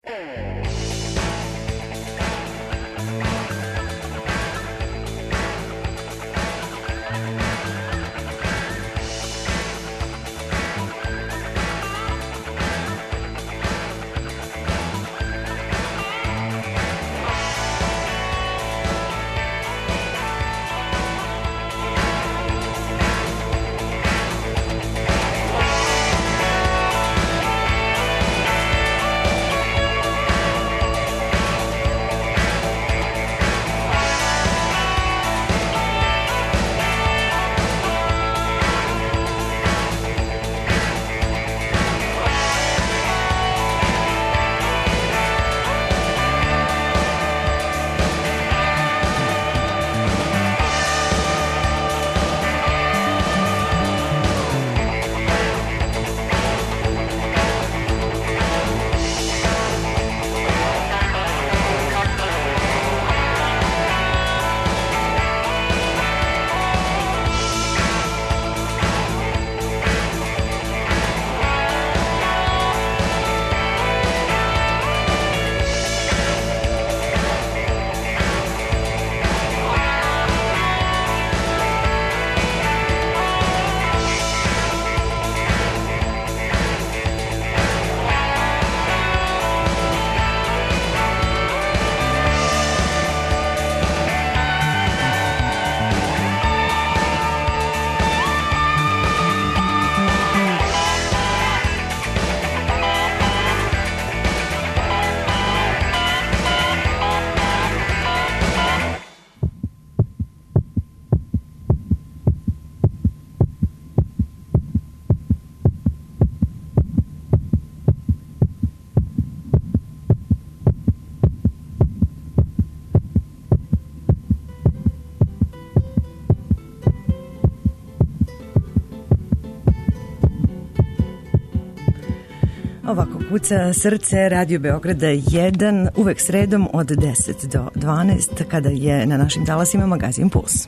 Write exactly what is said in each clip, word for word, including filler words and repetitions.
Ovako kuca srce Radio Beograda jedan, uvek sredom od deset do dvanaest, kada je na našim talasima magazin Puls.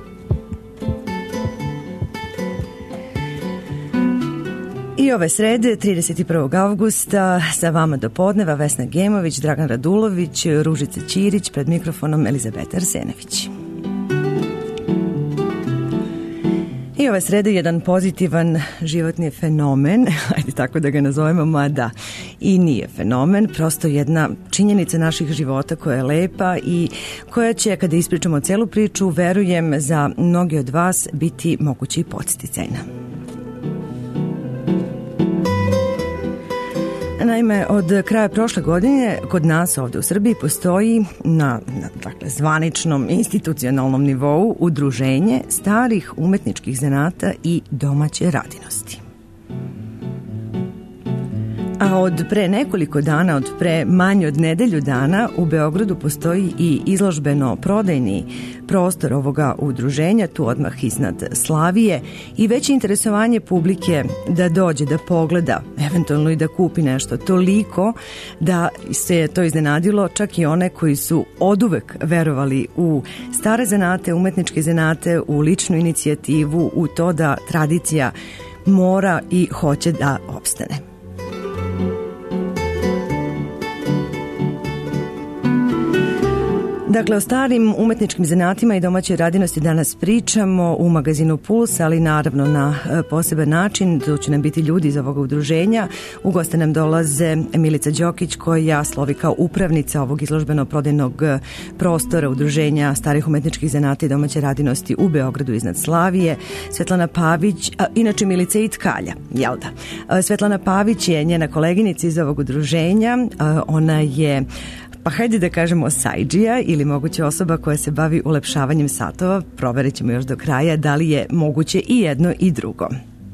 I ove srede, trideset prvog avgusta, sa vama do podneva Vesna Gemović, Dragan Radulović, Ružica Ćirić, pred mikrofonom Elizabeta Arsenević. I ove srede jedan pozitivan životni fenomen, ajde tako da ga nazovemo, mada i nije fenomen, prosto jedna činjenica naših života koja je lepa i koja će, kada ispričamo celu priču, verujem, za mnogi od vas biti moguće i podsticajna. Naime, od kraja prošle godine kod nas ovde u Srbiji postoji na, na dakle, zvaničnom institucionalnom nivou udruženje starih umetničkih zanata i domaće radinosti. A od pre nekoliko dana, od pre manje od nedelju dana, u Beogradu postoji i izložbeno-prodajni prostor ovoga udruženja, tu odmah iznad Slavije, i već interesovanje publike da dođe, da pogleda, eventualno i da kupi nešto, toliko da se je to iznenadilo čak i one koji su oduvek verovali u stare zanate, umetničke zanate, u ličnu inicijativu, u to da tradicija mora i hoće da opstane. Dakle, o starim umetničkim zanatima i domaćoj radinosti danas pričamo u magazinu Puls, ali naravno na poseban način. Tu će nam biti ljudi iz ovog udruženja. U goste nam dolaze Milica Đokić, koja slovi kao upravnica ovog izložbeno-prodajnog prostora udruženja starih umetničkih zanata i domaće radinosti u Beogradu iznad Slavije. Svetlana Pavić, a, inače Milica i Tkalja, jel da? Svetlana Pavić je njena koleginica iz ovog udruženja. A, ona je, pa hajde da kažemo, sajđija ili moguće osoba koja se bavi ulepšavanjem satova. Proverit ćemo još do kraja da li je moguće i jedno i drugo.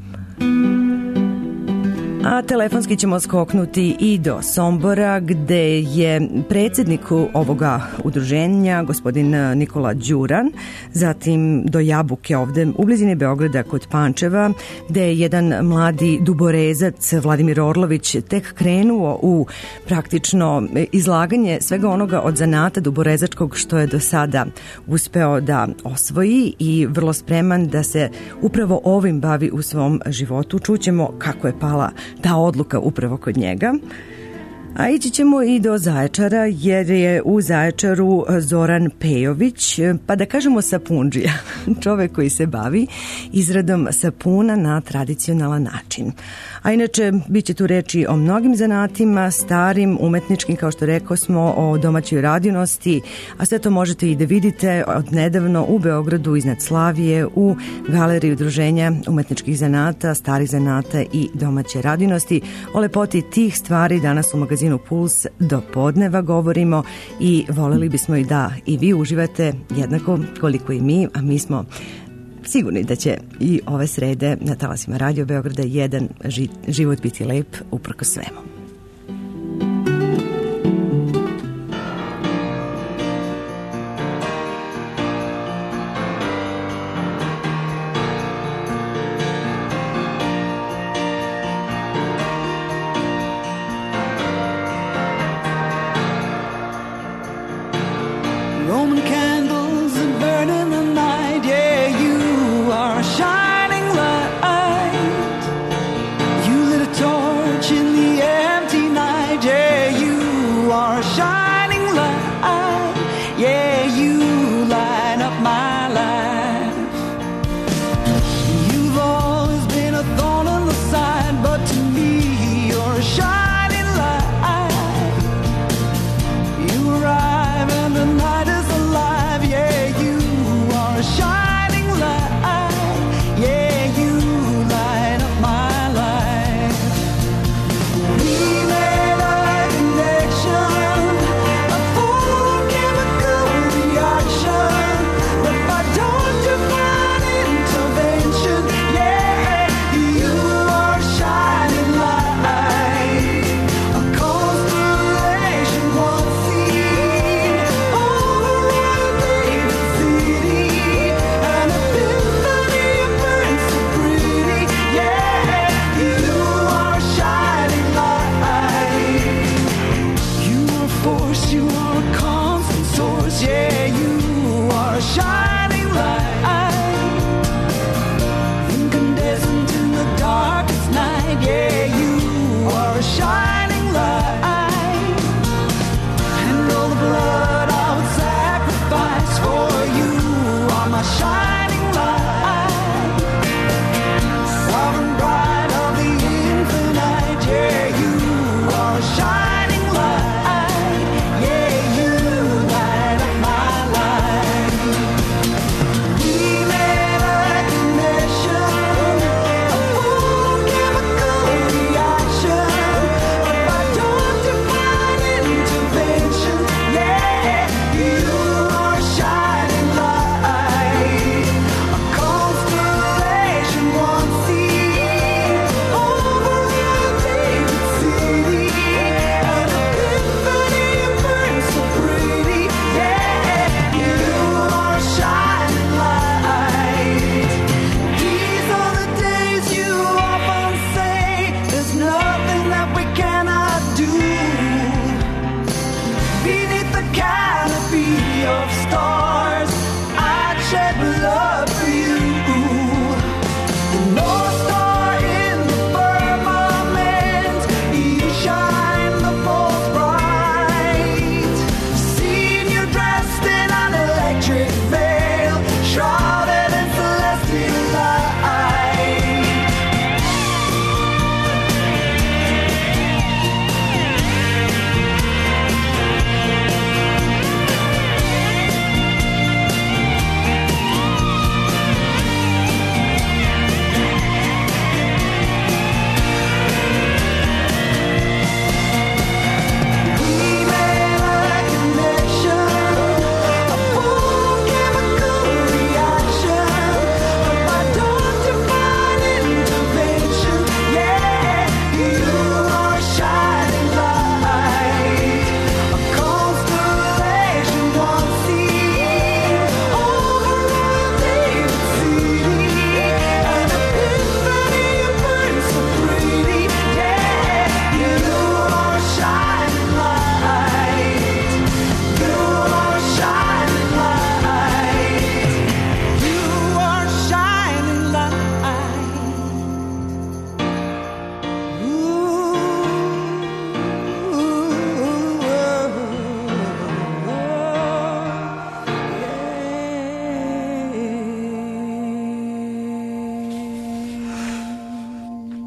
A telefonski ćemo skoknuti i do Sombora, gde je predsjedniku ovoga udruženja gospodin Nikola Đuran, zatim do Jabuke ovde u blizini Beograda kod Pančeva, gde je jedan mladi duborezac Vladimir Orlović tek krenuo u praktično izlaganje svega onoga od zanata duborezačkog što je do sada uspeo da osvoji i vrlo spreman da se upravo ovim bavi u svom životu. Čućemo kako je pala ta odluka upravo kod njega. A ići ćemo i do Zaječara jer je u Zaječaru Zoran Pejović, pa da kažemo sapundžija, čovek koji se bavi izradom sapuna na tradicionalan način. A inače, bit će tu reči o mnogim zanatima, starim, umetničkim, kao što rekao smo, o domaćoj radinosti, a sve to možete i da vidite od nedavno u Beogradu iznad Slavije u galeriji udruženja umetničkih zanata, starih zanata i domaće radinosti. O lepoti tih stvari danas u magazinu Puls do podneva govorimo i voleli bismo i da i vi uživate jednako koliko i mi, a mi smo sigurni da će i ove srede na talasima Radio Beograda jedan ži, život biti lep uprkos svemu. Roman candles that burn in the night, yeah, you are a shining light. You lit a torch in the air.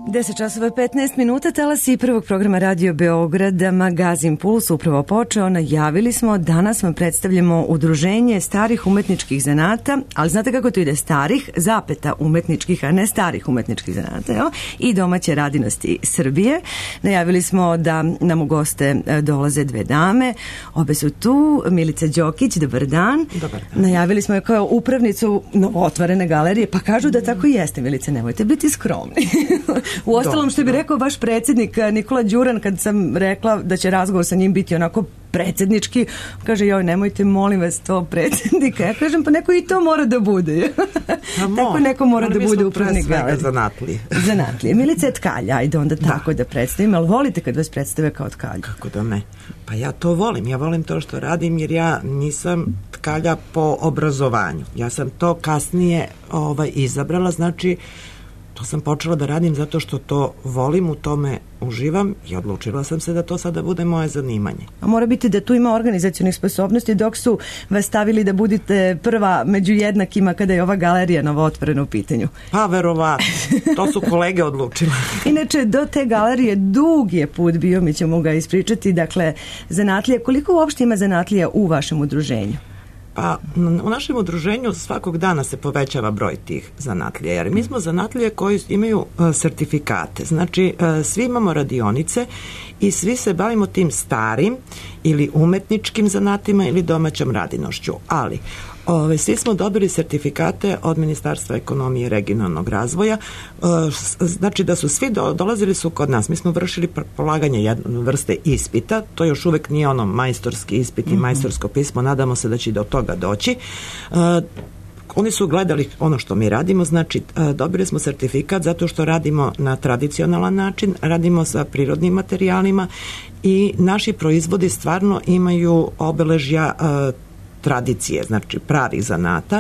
deset časova petnaest minuta, talasi prvog programa Radio Beograda, magazin Puls upravo počeo. Najavili smo, danas vam predstavljamo udruženje starih umetničkih zanata, ali znate kako to ide? Starih, zapeta umetničkih, a ne starih umetničkih zanata, jo? I domaće radinosti Srbije. Najavili smo da nam u goste dolaze dve dame, obe su tu, Milica Đokić, dobar dan. Dobar dan. Najavili smo je kao upravnicu novootvorene galerije, pa kažu da tako i jeste, Milice, nemojte biti skromni. U ostalom, što bi rekao vaš predsjednik Nikola Đuran, kad sam rekla da će razgovor sa njim biti onako predsjednički, kaže, joj, nemojte, molim vas, to predsjednika. Ja kažem, pa neko i to mora da bude. Tako neko mora da bude upravnik galerije. Zanatlije. Zanatlije. Milica je tkalja, ajde onda tako da, da predstavim, ali volite kad vas predstave kao tkalja? Kako da ne? Pa ja to volim, ja volim to što radim, jer ja nisam tkalja po obrazovanju. Ja sam to kasnije ovaj, izabrala, znači to sam počela da radim zato što to volim, u tome uživam i odlučila sam se da to sada bude moje zanimanje. A mora biti da tu ima organizacionih sposobnosti, dok su vas stavili da budete prva među jednakima kada je ova galerija novootvorena u pitanju. Pa verovatno, to su kolege odlučile. Inače, do te galerije dug je put bio, mi ćemo ga ispričati, dakle, zanatlija. Koliko uopšte ima zanatlija u vašem udruženju? Pa u našem udruženju svakog dana se povećava broj tih zanatlija, jer mi smo zanatlije koji imaju uh, sertifikate, znači uh, svi imamo radionice i svi se bavimo tim starim ili umetničkim zanatima ili domaćom radinošću, ali Ove, svi smo dobili sertifikate od Ministarstva ekonomije i regionalnog razvoja, e, znači da su svi do, dolazili su kod nas. Mi smo vršili polaganje jedne vrste ispita, to još uvek nije ono majstorski ispit i mm-hmm. majstorsko pismo, nadamo se da će do toga doći. E, oni su gledali ono što mi radimo, znači e, dobili smo sertifikat zato što radimo na tradicionalan način, radimo sa prirodnim materijalima i naši proizvodi stvarno imaju obeležja e, tradicije, znači pravih zanata.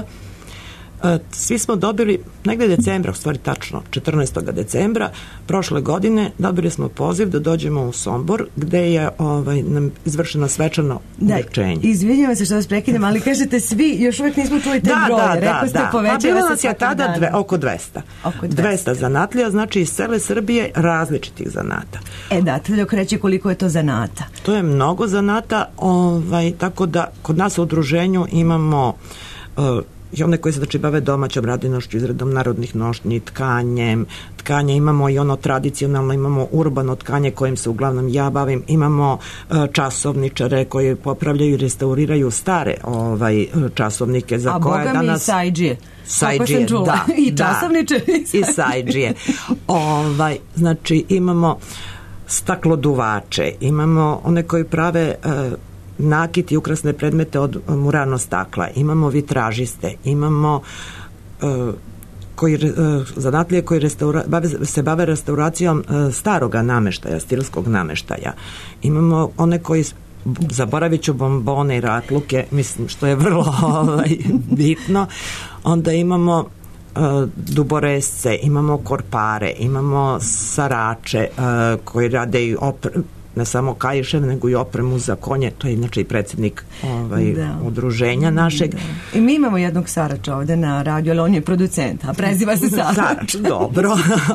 Svi smo dobili, negde decembra, u stvari tačno, četrnaestog decembra prošle godine, dobili smo poziv da dođemo u Sombor, gde je ovaj, nam izvršeno svečano uručenje. Da, izvinjavam se što vas prekidam, ali kažete svi, još uvijek nismo čuli te da, broje. Da, Rekao da, ste, da. povećava pa bilo se nas je tada dve, oko dvesta. Oko dvesta. dvesta zanatlija, znači iz cele Srbije različitih zanata. E da, dok reći koliko je to zanata. To je mnogo zanata, ovaj, tako da kod nas u udruženju imamo uh, i one koji se znači bave domaćom radinošću, izradom narodnih nošnji, tkanjem, tkanje, imamo i ono tradicionalno, imamo urbano tkanje kojim se uglavnom ja bavim, imamo uh, časovničare koji popravljaju i restauriraju stare ovaj, časovnike za a koje boga danas... mi i sajđije. Sajđije, da. I časovničare da, i sajđije. ovaj, znači imamo stakloduvače, imamo one koji prave... Uh, nakit i ukrasne predmete od murarnog stakla, imamo vitražiste, imamo uh, koji, uh, zanatlije koji restaura, bave, se bave restauracijom uh, staroga nameštaja, stilskog nameštaja. Imamo one koji zaboravit ću bombone i ratluke, mislim što je vrlo ovaj, bitno. Onda imamo uh, duboresce, imamo korpare, imamo sarače uh, koji rade i opre, ne samo kaišev, nego i opremu za konje, to je inače i predsjednik ovaj, da. udruženja našeg. Da. I mi imamo jednog Sarača ovde na radiju, ali on je producent, a preziva se Sarač. Sarač, dobro.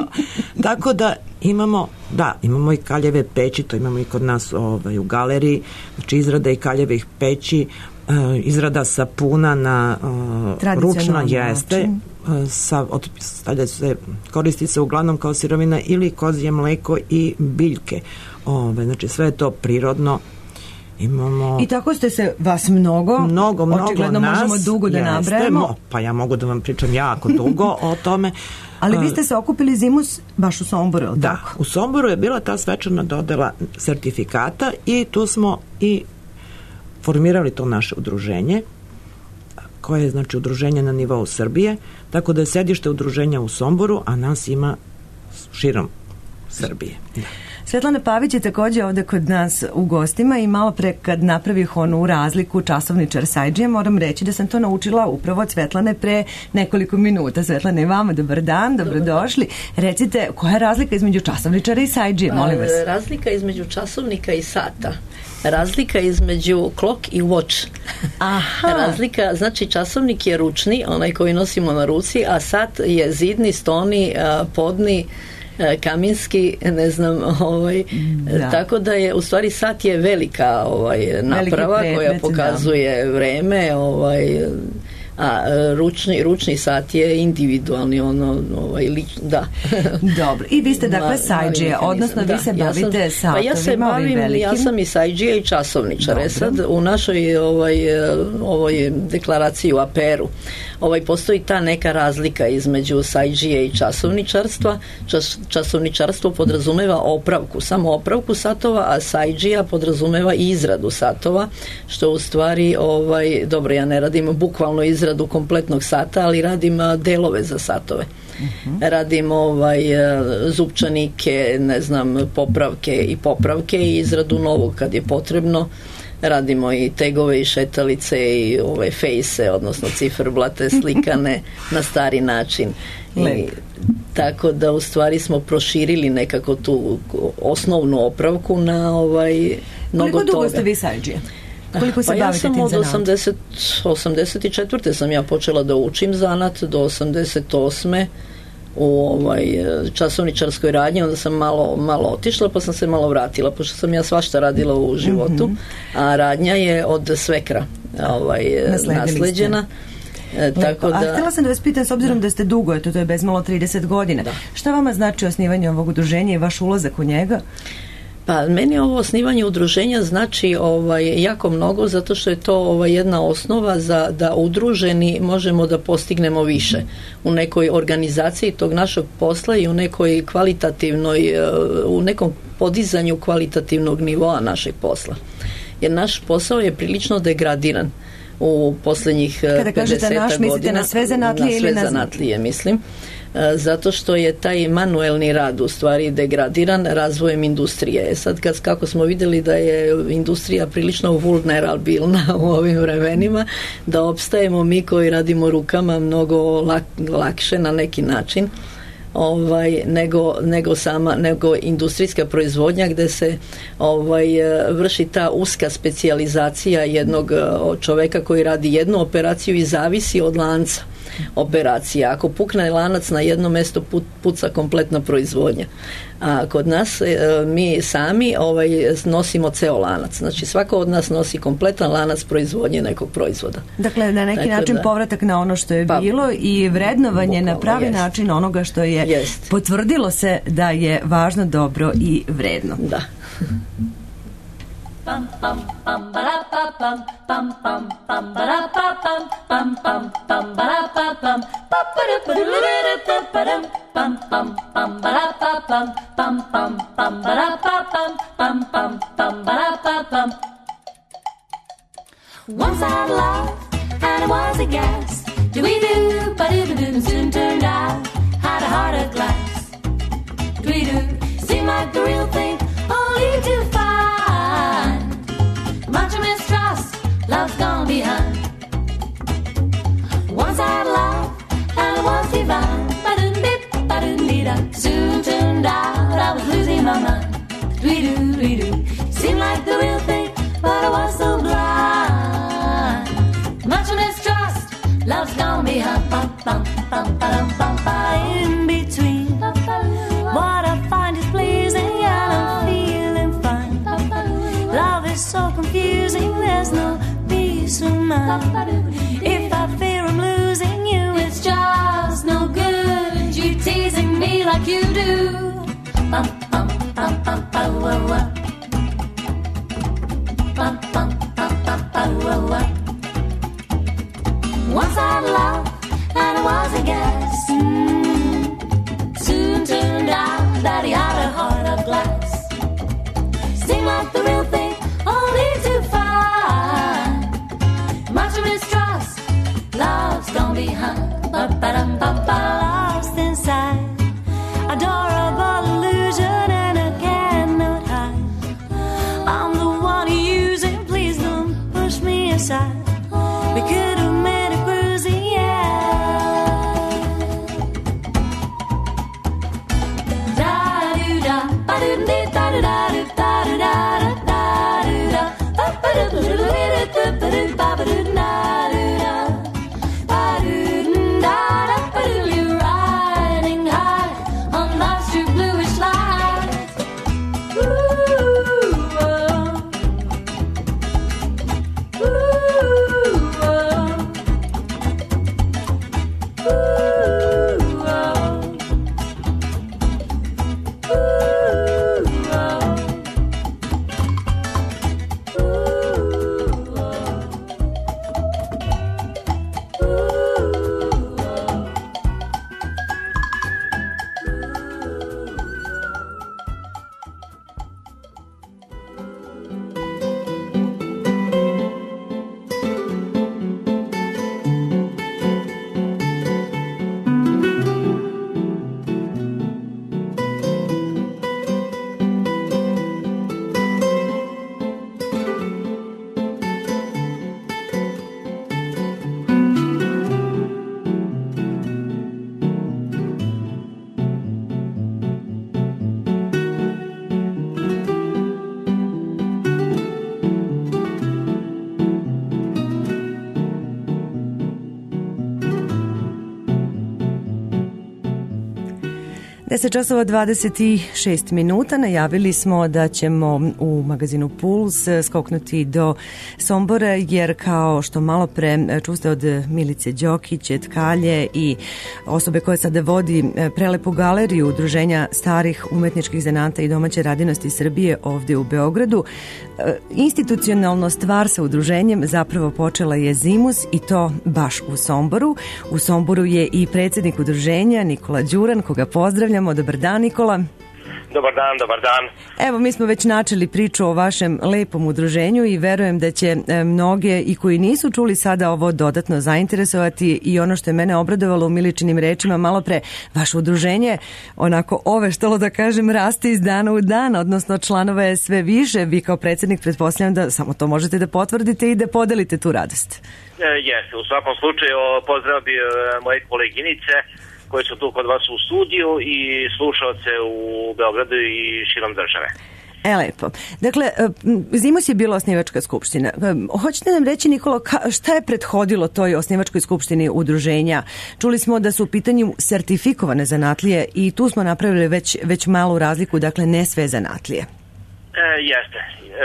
Tako da imamo, da, imamo i kaljeve peći, to imamo i kod nas ovaj, u galeriji, znači izrada i kaljevih peći, uh, izrada sapuna na uh, ručno jeste, uh, sa, od, stavlja se, koristi se uglavnom kao sirovina ili kozje mleko i biljke. Ove, znači sve je to prirodno. Imamo... I tako ste se vas mnogo, mnogo, mnogo očigledno nas, možemo dugo da jeste, nabrajamo. Mo, pa ja mogu da vam pričam jako dugo o tome. Ali vi ste se okupili zimu baš u Somboru, ili da, tako? U Somboru je bila ta svečana dodela sertifikata i tu smo i formirali to naše udruženje, koje je znači udruženje na nivou Srbije, tako da je sedište udruženja u Somboru, a nas ima širom Srbije. Da. Svetlana Pavić je također ovde kod nas u gostima i malo pre kad napravih onu razliku časovničar sajđija, moram reći da sam to naučila upravo od Svetlane pre nekoliko minuta. Svetlana, i vama dobar dan, dobrodošli. Recite, koja je razlika između časovničara i sajđije, molim vas? Razlika između časovnika i sata. Razlika između clock i watch. Aha. Razlika, znači časovnik je ručni, onaj koji nosimo na ruci, a sat je zidni, stoni, podni, kaminski, ne znam, ovaj, da. Tako da je, u stvari sat je velika ovaj, naprava predmet, koja pokazuje da. vreme, ovaj, a ručni, ručni sat je individualni, ono, ovaj, lič, da. Dobro, i vi ste dakle sajđija, odnosno da, vi se bavite ja sam, satovima, pa ja se bavim, ovim ja sam i sajđija i časovničar. E sad, u našoj ovaj, ovoj deklaraciji u A P R-u ovaj, postoji ta neka razlika između sajđije i časovničarstva. Čas, časovničarstvo podrazumeva opravku, samo opravku satova, a sajđija podrazumeva i izradu satova, što u stvari, ovaj, dobro, ja ne radim bukvalno izradu kompletnog sata, ali radim delove za satove. Uh-huh. Radim ovaj, zupčanike, ne znam, popravke i popravke i izradu novog kad je potrebno. Radimo i tegove i šetalice i ove fejse, odnosno ciferblate slikane na stari način. I, tako da u stvari smo proširili nekako tu osnovnu opravku na ovaj mnogo toga. Koliko dugo ste vi sajđije? Koliko se pa bavite tim ja sam od zanatom? osamdeset, osamdeset četvrte sam ja počela da učim zanat do osamdeset osme u ovaj časovničarskoj radnji, onda sam malo, malo otišla pa sam se malo vratila, pošto sam ja svašta radila u životu, mm-hmm. a radnja je od svekra ovaj, nasleđena. E, tako da... A htjela sam da vas pitam, s obzirom da, da ste dugo, eto, to je bez malo trideset godina, da. Šta vama znači osnivanje ovog udruženja i vaš ulazak u njega? Pa meni ovo osnivanje udruženja znači ovaj, jako mnogo, zato što je to ovaj, jedna osnova za da udruženi možemo da postignemo više u nekoj organizaciji tog našeg posla i u nekoj kvalitativnoj, u nekom podizanju kvalitativnog nivoa našeg posla. Jer naš posao je prilično degradiran u posljednjih Kada kažete naš, godina, mislite na sve zanatlije na ili sve na zanatlije, mislim. Zato što je taj manuelni rad u stvari degradiran razvojem industrije. Sad kad, kako smo vidjeli da je industrija prilično vulnerabilna u ovim vremenima, da opstajemo mi koji radimo rukama mnogo lak, lakše na neki način ovaj, nego, nego sama nego industrijska proizvodnja gdje se ovaj, vrši ta uska specijalizacija jednog čoveka koji radi jednu operaciju i zavisi od lanca operacija. Ako pukne lanac na jedno mjesto, puca kompletna proizvodnja. A kod nas mi sami ovaj, nosimo ceo lanac. Znači svako od nas nosi kompletan lanac proizvodnje nekog proizvoda. Dakle, na neki Tako način da, povratak na ono što je pa, bilo i vrednovanje bukvalno, na pravi jest. način onoga što je jest. Potvrdilo se da je važno, dobro i vredno. Da. Pam pam pam bara pa pam pam pam pam bara pa pam pam pam pam bara pa pam pa para para para pam pam pam bara pa pam pam pam pam bara pa pam pam pam pam bara pa pam. Once I loved and it was a gas. Do we do ba do do soon turned out had a heart of glass. Do we do seem like the real thing only to find much mistrust, love's gone behind. Once I had love, and it was divine. Ba-dum-dip, ba-dum-dee-da. Soon turned out I was losing my mind. Dwee-doo, dwee-doo. Seemed like the real thing, but I was so blind. Much mistrust, love's gone behind. Bum, bum, bum, ba-dum, bum, ba. In between, what I find is pleasing, and I'm feeling fine. Love is so confusing, there's no peace of mind. If I fear I'm losing you, it's just no good. You teasing me like you do. Bum, bum, bum, bum, bum, wah, wah. Bum, bum, bum, bum, bum, wah, wah. Once I had love, and it was a guess. Mm. Soon turned out that he had a heart of glass. Seemed like the real thing, only to find much mistrust, love's gone behind. Ba-ba-dum-ba-ba. Lost inside adorable illusion, and I cannot hide. I'm the one you're using, please don't push me aside. We could have made it cruising, yeah. Da-do-da, ba-do-dee-da-do-da-do, da-do-da-da. You're riding high on life's true blue. deset časova dvadeset šest minuta. Najavili smo da ćemo u magazinu Puls skoknuti do Sombora, jer kao što malo pre čuste od Milice Đokić, Tkalje i osobe koja sada vodi prelepu galeriju Udruženja starih umetničkih zanata i domaće radinosti Srbije ovdje u Beogradu, institucionalno stvar sa udruženjem zapravo počela je zimus, i to baš u Somboru. U Somboru je i predsjednik udruženja Nikola Đuran, koga pozdravljamo. Dobar dan, Nikola. Dobar dan, dobar dan. Evo, mi smo već načeli priču o vašem lepom udruženju i verujem da će mnoge i koji nisu čuli sada ovo dodatno zainteresovati. I ono što je mene obradovalo u Miličinim rečima malo pre, vaše udruženje onako oveštalo, da kažem, raste iz dana u dan, odnosno članova je sve više. Vi kao predsjednik pretpostavljam da samo to možete da potvrdite i da podelite tu radost. E, jeste, u svakom slučaju pozdrav bi moje koleginice koji su tu kod vas u studiju i slušalce u Beogradu i širom države. E, lepo. Dakle, zimus je bila osnivačka skupština. Hoćete nam reći, Nikola, šta je prethodilo toj osnivačkoj skupštini udruženja? Čuli smo da su u pitanju sertifikovane zanatlije i tu smo napravili već, već malu razliku, dakle ne sve zanatlije. E, jeste.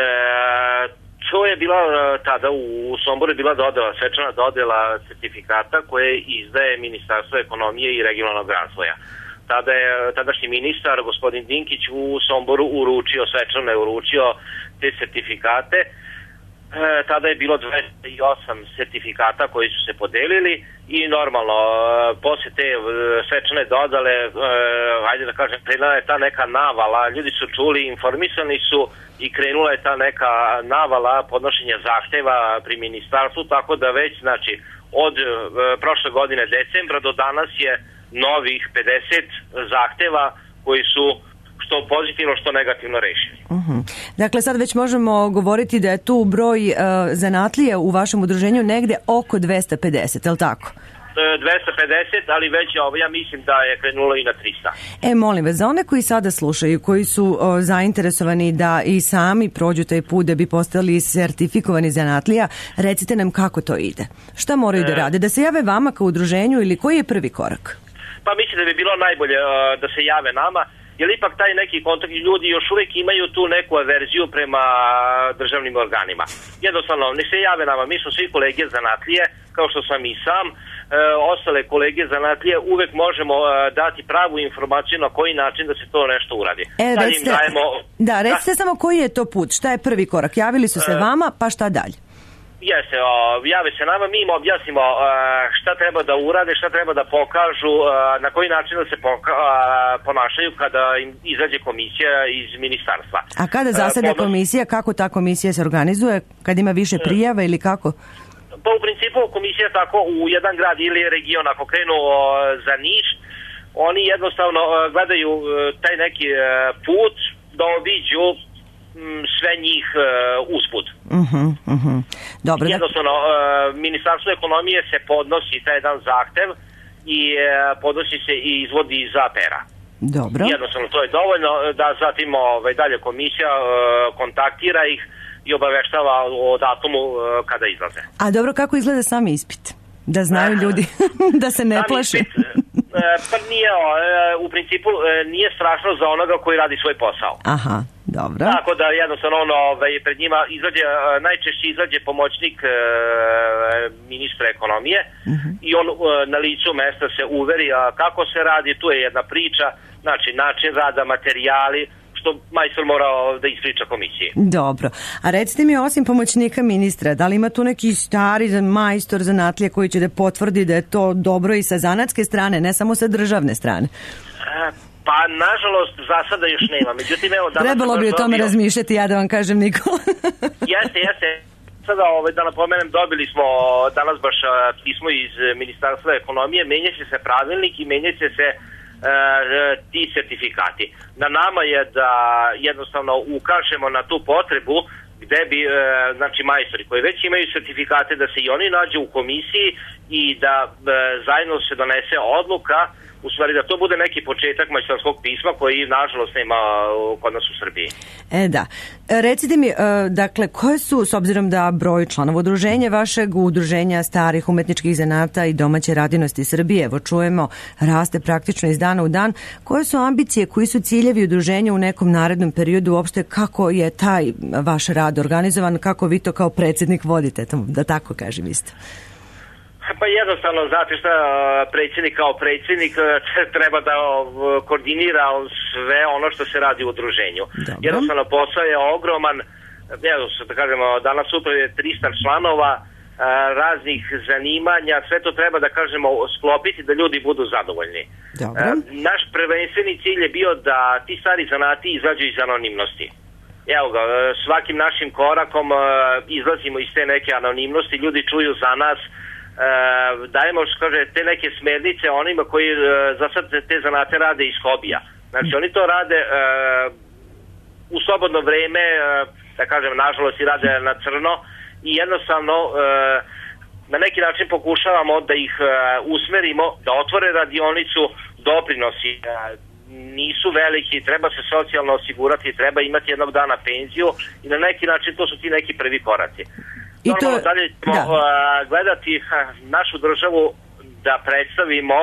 E, To je bila tada u Somboru je bila dodela, svečana dodela sertifikata koje izdaje Ministarstvo ekonomije i regionalnog razvoja. Tada je tadašnji ministar, gospodin Dinkić, u Somboru uručio, svečano je uručio te sertifikate. E, tada je bilo dvesta osam sertifikata koji su se podelili i normalno, e, posle te svečane dodale, e, ajde da kažem, krenula je ta neka navala, ljudi su čuli, informisani su i krenula je ta neka navala podnošenja zahteva pri ministarstvu, tako da već, znači, od e, prošle godine decembra do danas je novih pedeset zahteva koji su što pozitivno, što negativno rešeni. Uh-huh. Dakle, sad već možemo govoriti da je tu broj uh, zanatlije u vašem udruženju negde oko dvesta pedeset, je li tako? dvesta pedeset, ali već ja mislim da je krenulo i na trista. E, molim vas, za one koji sada slušaju, koji su o, zainteresovani da i sami prođu taj put da bi postali sertifikovani zanatlija, recite nam kako to ide. Šta moraju e... da rade? Da se jave vama kao udruženju ili koji je prvi korak? Pa mislim da bi bilo najbolje uh, da se jave nama, jer ipak taj neki kontakt, ljudi još uvijek imaju tu neku averziju prema državnim organima. Jednostavno, ne se jave nama, mi smo svi kolege zanatlije, kao što sam i sam, e, ostale kolege zanatlije, uvek možemo e, dati pravu informaciju na koji način da se to nešto uradi. E, recite, dajemo, da, recite da, samo koji je to put, šta je prvi korak, javili su se e, vama, pa šta dalje? Jeste, o, jave se nama, mi im objasnimo o, šta treba da urade, šta treba da pokažu, o, na koji način da se poka, o, ponašaju kada im izađe komisija iz ministarstva. A kada zaseda Podnos... komisija, kako ta komisija se organizuje? Kad ima više prijava ili kako? Pa u principu komisija tako u jedan grad ili region, ako krenu o, za Niš, oni jednostavno o, gledaju o, taj neki o, put da obiđu sve njih uh, usput. Uh-huh, uh-huh. Dobro, jednostavno, uh, Ministarstvo ekonomije se podnosi taj jedan zahtev i uh, podnosi se i izvodi iz A P R-a. Dobro. Jednostavno, to je dovoljno da zatim ovaj, dalje komisija uh, kontaktira ih i obaveštava o datumu uh, kada izlaze. A dobro, kako izgleda sam ispit? Da znaju ljudi, da se ne plaše. Ispit, uh, pa nije, uh, u principu uh, nije strašno za onoga koji radi svoj posao. Aha. Dobro. Tako da jednostavno ono, ovaj, pred njima izađe, najčešće izađe pomoćnik e, ministra ekonomije uh-huh. i on e, na licu mesta se uveri a kako se radi, tu je jedna priča, znači način rada, materijali, što majstor mora da ispriča komisiji. Dobro. A recite mi, osim pomoćnika ministra, da li ima tu neki stari majstor zanatlije koji će da potvrdi da je to dobro i sa zanatske strane, ne samo sa državne strane? A, Pa, nažalost, za sada još nema. Međutim, evo, danas trebalo bi o tome dobio... razmišljati, ja da vam kažem, Nikola. Jeste, jeste. Sada, ovaj, da napomenem, dobili smo danas baš pismo iz Ministarstva ekonomije, menja će se pravilnik i menja će se e, ti sertifikati. Na nama je da jednostavno ukažemo na tu potrebu gde bi, e, znači, majstori koji već imaju sertifikate, da se i oni nađu u komisiji i da e, zajedno se donese odluka u stvari da to bude neki početak majstorskog pisma koji nažalost nema kod nas u Srbiji. E da. Recite mi, dakle, koje su, s obzirom da broj članova udruženja vašeg, udruženja starih umetničkih zanata i domaće radinosti Srbije, evo čujemo, raste praktično iz dana u dan, koje su ambicije, koji su ciljevi udruženja u nekom narednom periodu, uopšte kako je taj vaš rad organizovan, kako vi to kao predsjednik vodite, da tako kažem isto? Pa jednostavno, znate šta, predsjednik kao predsjednik treba da koordinira sve ono što se radi u udruženju. Dobro. Jednostavno, posao je ogroman, evo, da kažemo, danas sutra je trista članova, raznih zanimanja, sve to treba da kažemo sklopiti da ljudi budu zadovoljni. Dobro. Naš prvenstveni cilj je bio da ti stari zanati izađu iz anonimnosti. Evo ga, svakim našim korakom izlazimo iz te neke anonimnosti, ljudi čuju za nas, dajemo, što kaže, te neke smernice onima koji za sad te zanate rade iz hobija. Znači, oni to rade u slobodno vreme, da kažem, nažalost i rade na crno, i jednostavno na neki način pokušavamo da ih usmerimo, da otvore radionicu. Doprinosi nisu veliki, treba se socijalno osigurati, treba imati jednog dana penziju i na neki način to su ti neki prvi koraci. I normalno, to, dalje ćemo da. gledati našu državu da predstavimo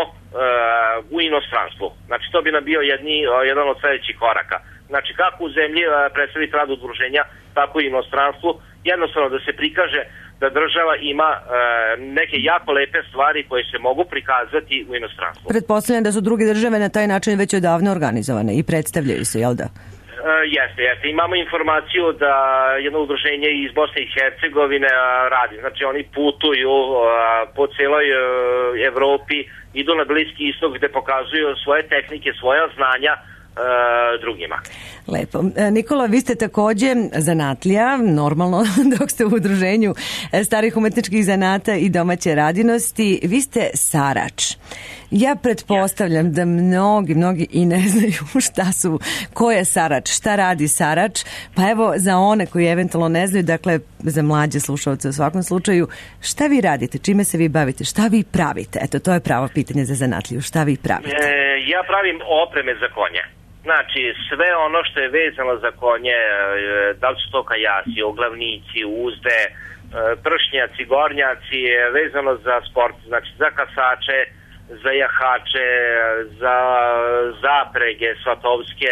u inostranstvu. Znači, to bi nam bio jedni, jedan od sljedećih koraka. Znači, kako u zemlji predstaviti rad udruženja, tako i inostranstvu. Jednostavno da se prikaže da država ima e, neke jako lepe stvari koje se mogu prikazati u inostranstvu. Pretpostavljam da su druge države na taj način već odavno organizovane i predstavljaju se, jel da? E, jeste, jeste. Imamo informaciju da jedno udruženje iz Bosne i Hercegovine a, radi. Znači, oni putuju a, po celoj a, Evropi, idu na Bliski istok gde pokazuju svoje tehnike, svoja znanja drugima. Lepo. Nikola, vi ste takođe zanatlija, normalno, dok ste u udruženju starih umetničkih zanata i domaće radinosti. Vi ste sarač. Ja pretpostavljam da mnogi, mnogi i ne znaju šta su, ko je sarač, šta radi sarač, pa evo za one koji eventualno ne znaju, dakle za mlađe slušalce u svakom slučaju, šta vi radite, čime se vi bavite, šta vi pravite? Eto, to je pravo pitanje za zanatliju, šta vi pravite? E, ja pravim opreme za konje. Znači, sve ono što je vezano za konje, da li su to kajasi, oglavnici, uzde, pršnjaci, gornjaci, vezano za sport, znači za kasače, za jahače, za zaprege svatovske,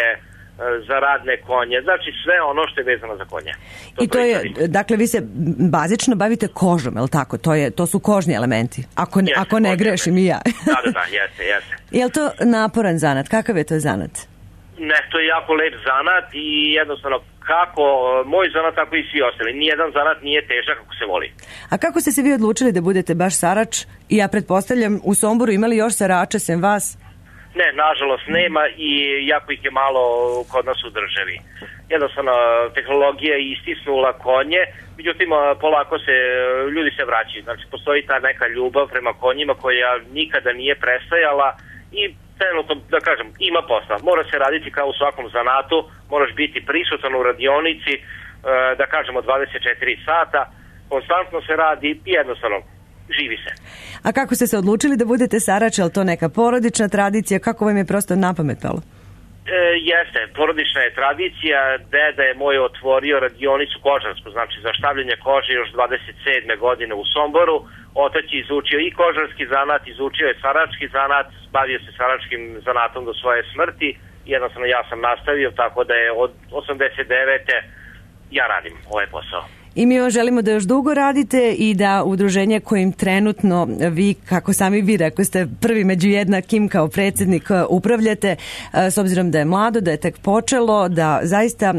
za radne konje, znači sve ono što je vezano za konje. To I to je, dakle, vi se bazično bavite kožom, je li tako? To, je, to su kožni elementi, ako, jeste, ako ne grešim i ja. Da, da, da, jeste, jeste. Je li to naporan zanat? Kakav je to zanat? Ne, to je jako lep zanat i jednostavno kako moj zanat, tako i svi ostali. Nijedan zanat nije težak ako se voli. A kako ste se vi odlučili da budete baš sarač? I ja pretpostavljam u Somboru imali još sarača sem vas? Ne, nažalost nema i jako ih je malo kod nas u državi. Jednostavno, tehnologija je istisnula konje, međutim, polako se, ljudi se vraćaju. Znači, postoji ta neka ljubav prema konjima koja nikada nije prestajala i trenutno, da kažem, ima posla. Mora se raditi kao u svakom zanatu, moraš biti prisutan u radionici, da kažemo dvadeset četiri sata, konstantno se radi i jednostavno živi se. A kako ste se odlučili da budete sarač, je li to neka porodična tradicija, kako vam je prosto napamet palo? E, jeste, porodična je tradicija, deda je moj otvorio radionicu kožarsku, znači za štavljenje kože još dvadeset sedme godine u Somboru. Otac je izučio i kožarski zanat, izučio je sarački zanat, bavio se saračkim zanatom do svoje smrti, jednostavno ja sam nastavio, tako da je od osamdeset devete ja radim ovaj posao. I mi vam želimo da još dugo radite i da udruženje kojim trenutno vi, kako sami vi rekli, ste prvi među jednakim kao predsjednik upravljate, s obzirom da je mlado, da je tek počelo, da zaista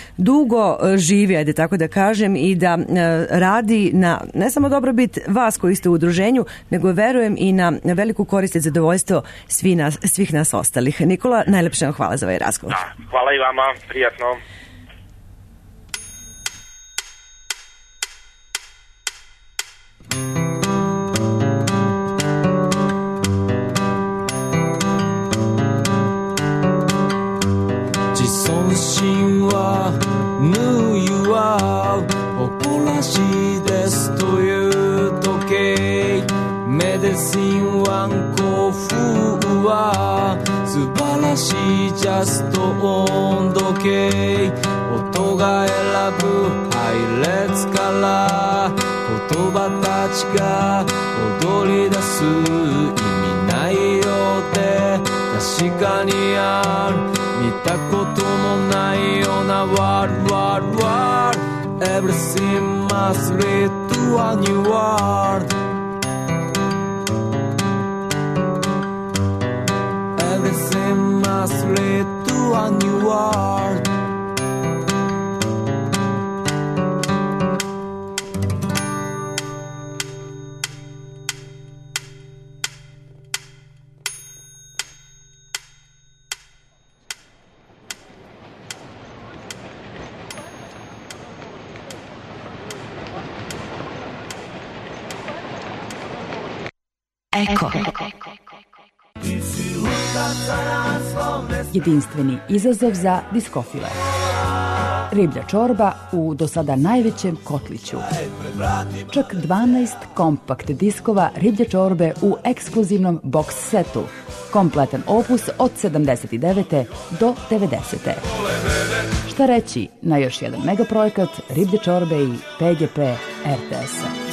dugo živi, ajde tako da kažem, i da radi na ne samo dobrobit vas koji ste u udruženju, nego verujem i na veliku korist i zadovoljstvo svih nas, svih nas ostalih. Nikola, najlepše vam hvala za ovaj razgovor. Da, hvala i vama, prijatno. 自尊心は縫うは誇らしいですという時計メディシンワンコフは素晴らしいジャスト温度計音が選ぶ配列から言葉たちが踊り出す意味ないようで確かにある見たこともないような World, World, World Everything must lead to a new world Everything must lead to a new world Eko. Jedinstveni izazov za diskofile. Riblja čorba u do sada najvećem kotliću. Čak dvanaest kompakt diskova riblje čorbe u ekskluzivnom box setu. Kompletan opus od sedamdeset devete do devedesete Šta reći na još jedan megaprojekt riblje čorbe i P G P R T S-a.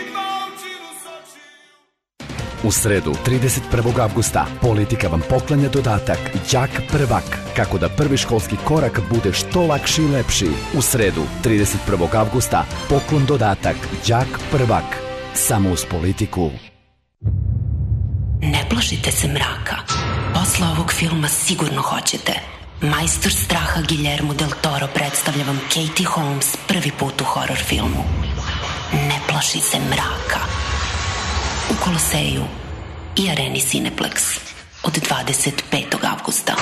U sredu, trideset prvog avgusta, Politika vam poklanja dodatak Đak prvak, kako da prvi školski korak bude što lakši i lepši. U sredu, trideset prvog avgusta, poklon dodatak Đak prvak, samo uz Politiku. Ne plašite se mraka. Posle ovog filma sigurno hoćete. Majstor straha Guillermo del Toro predstavlja vam Katie Holmes prvi put u horor filmu. Ne plaši se mraka. U Koloseju i areni Cineplex od dvadeset petog avgusta.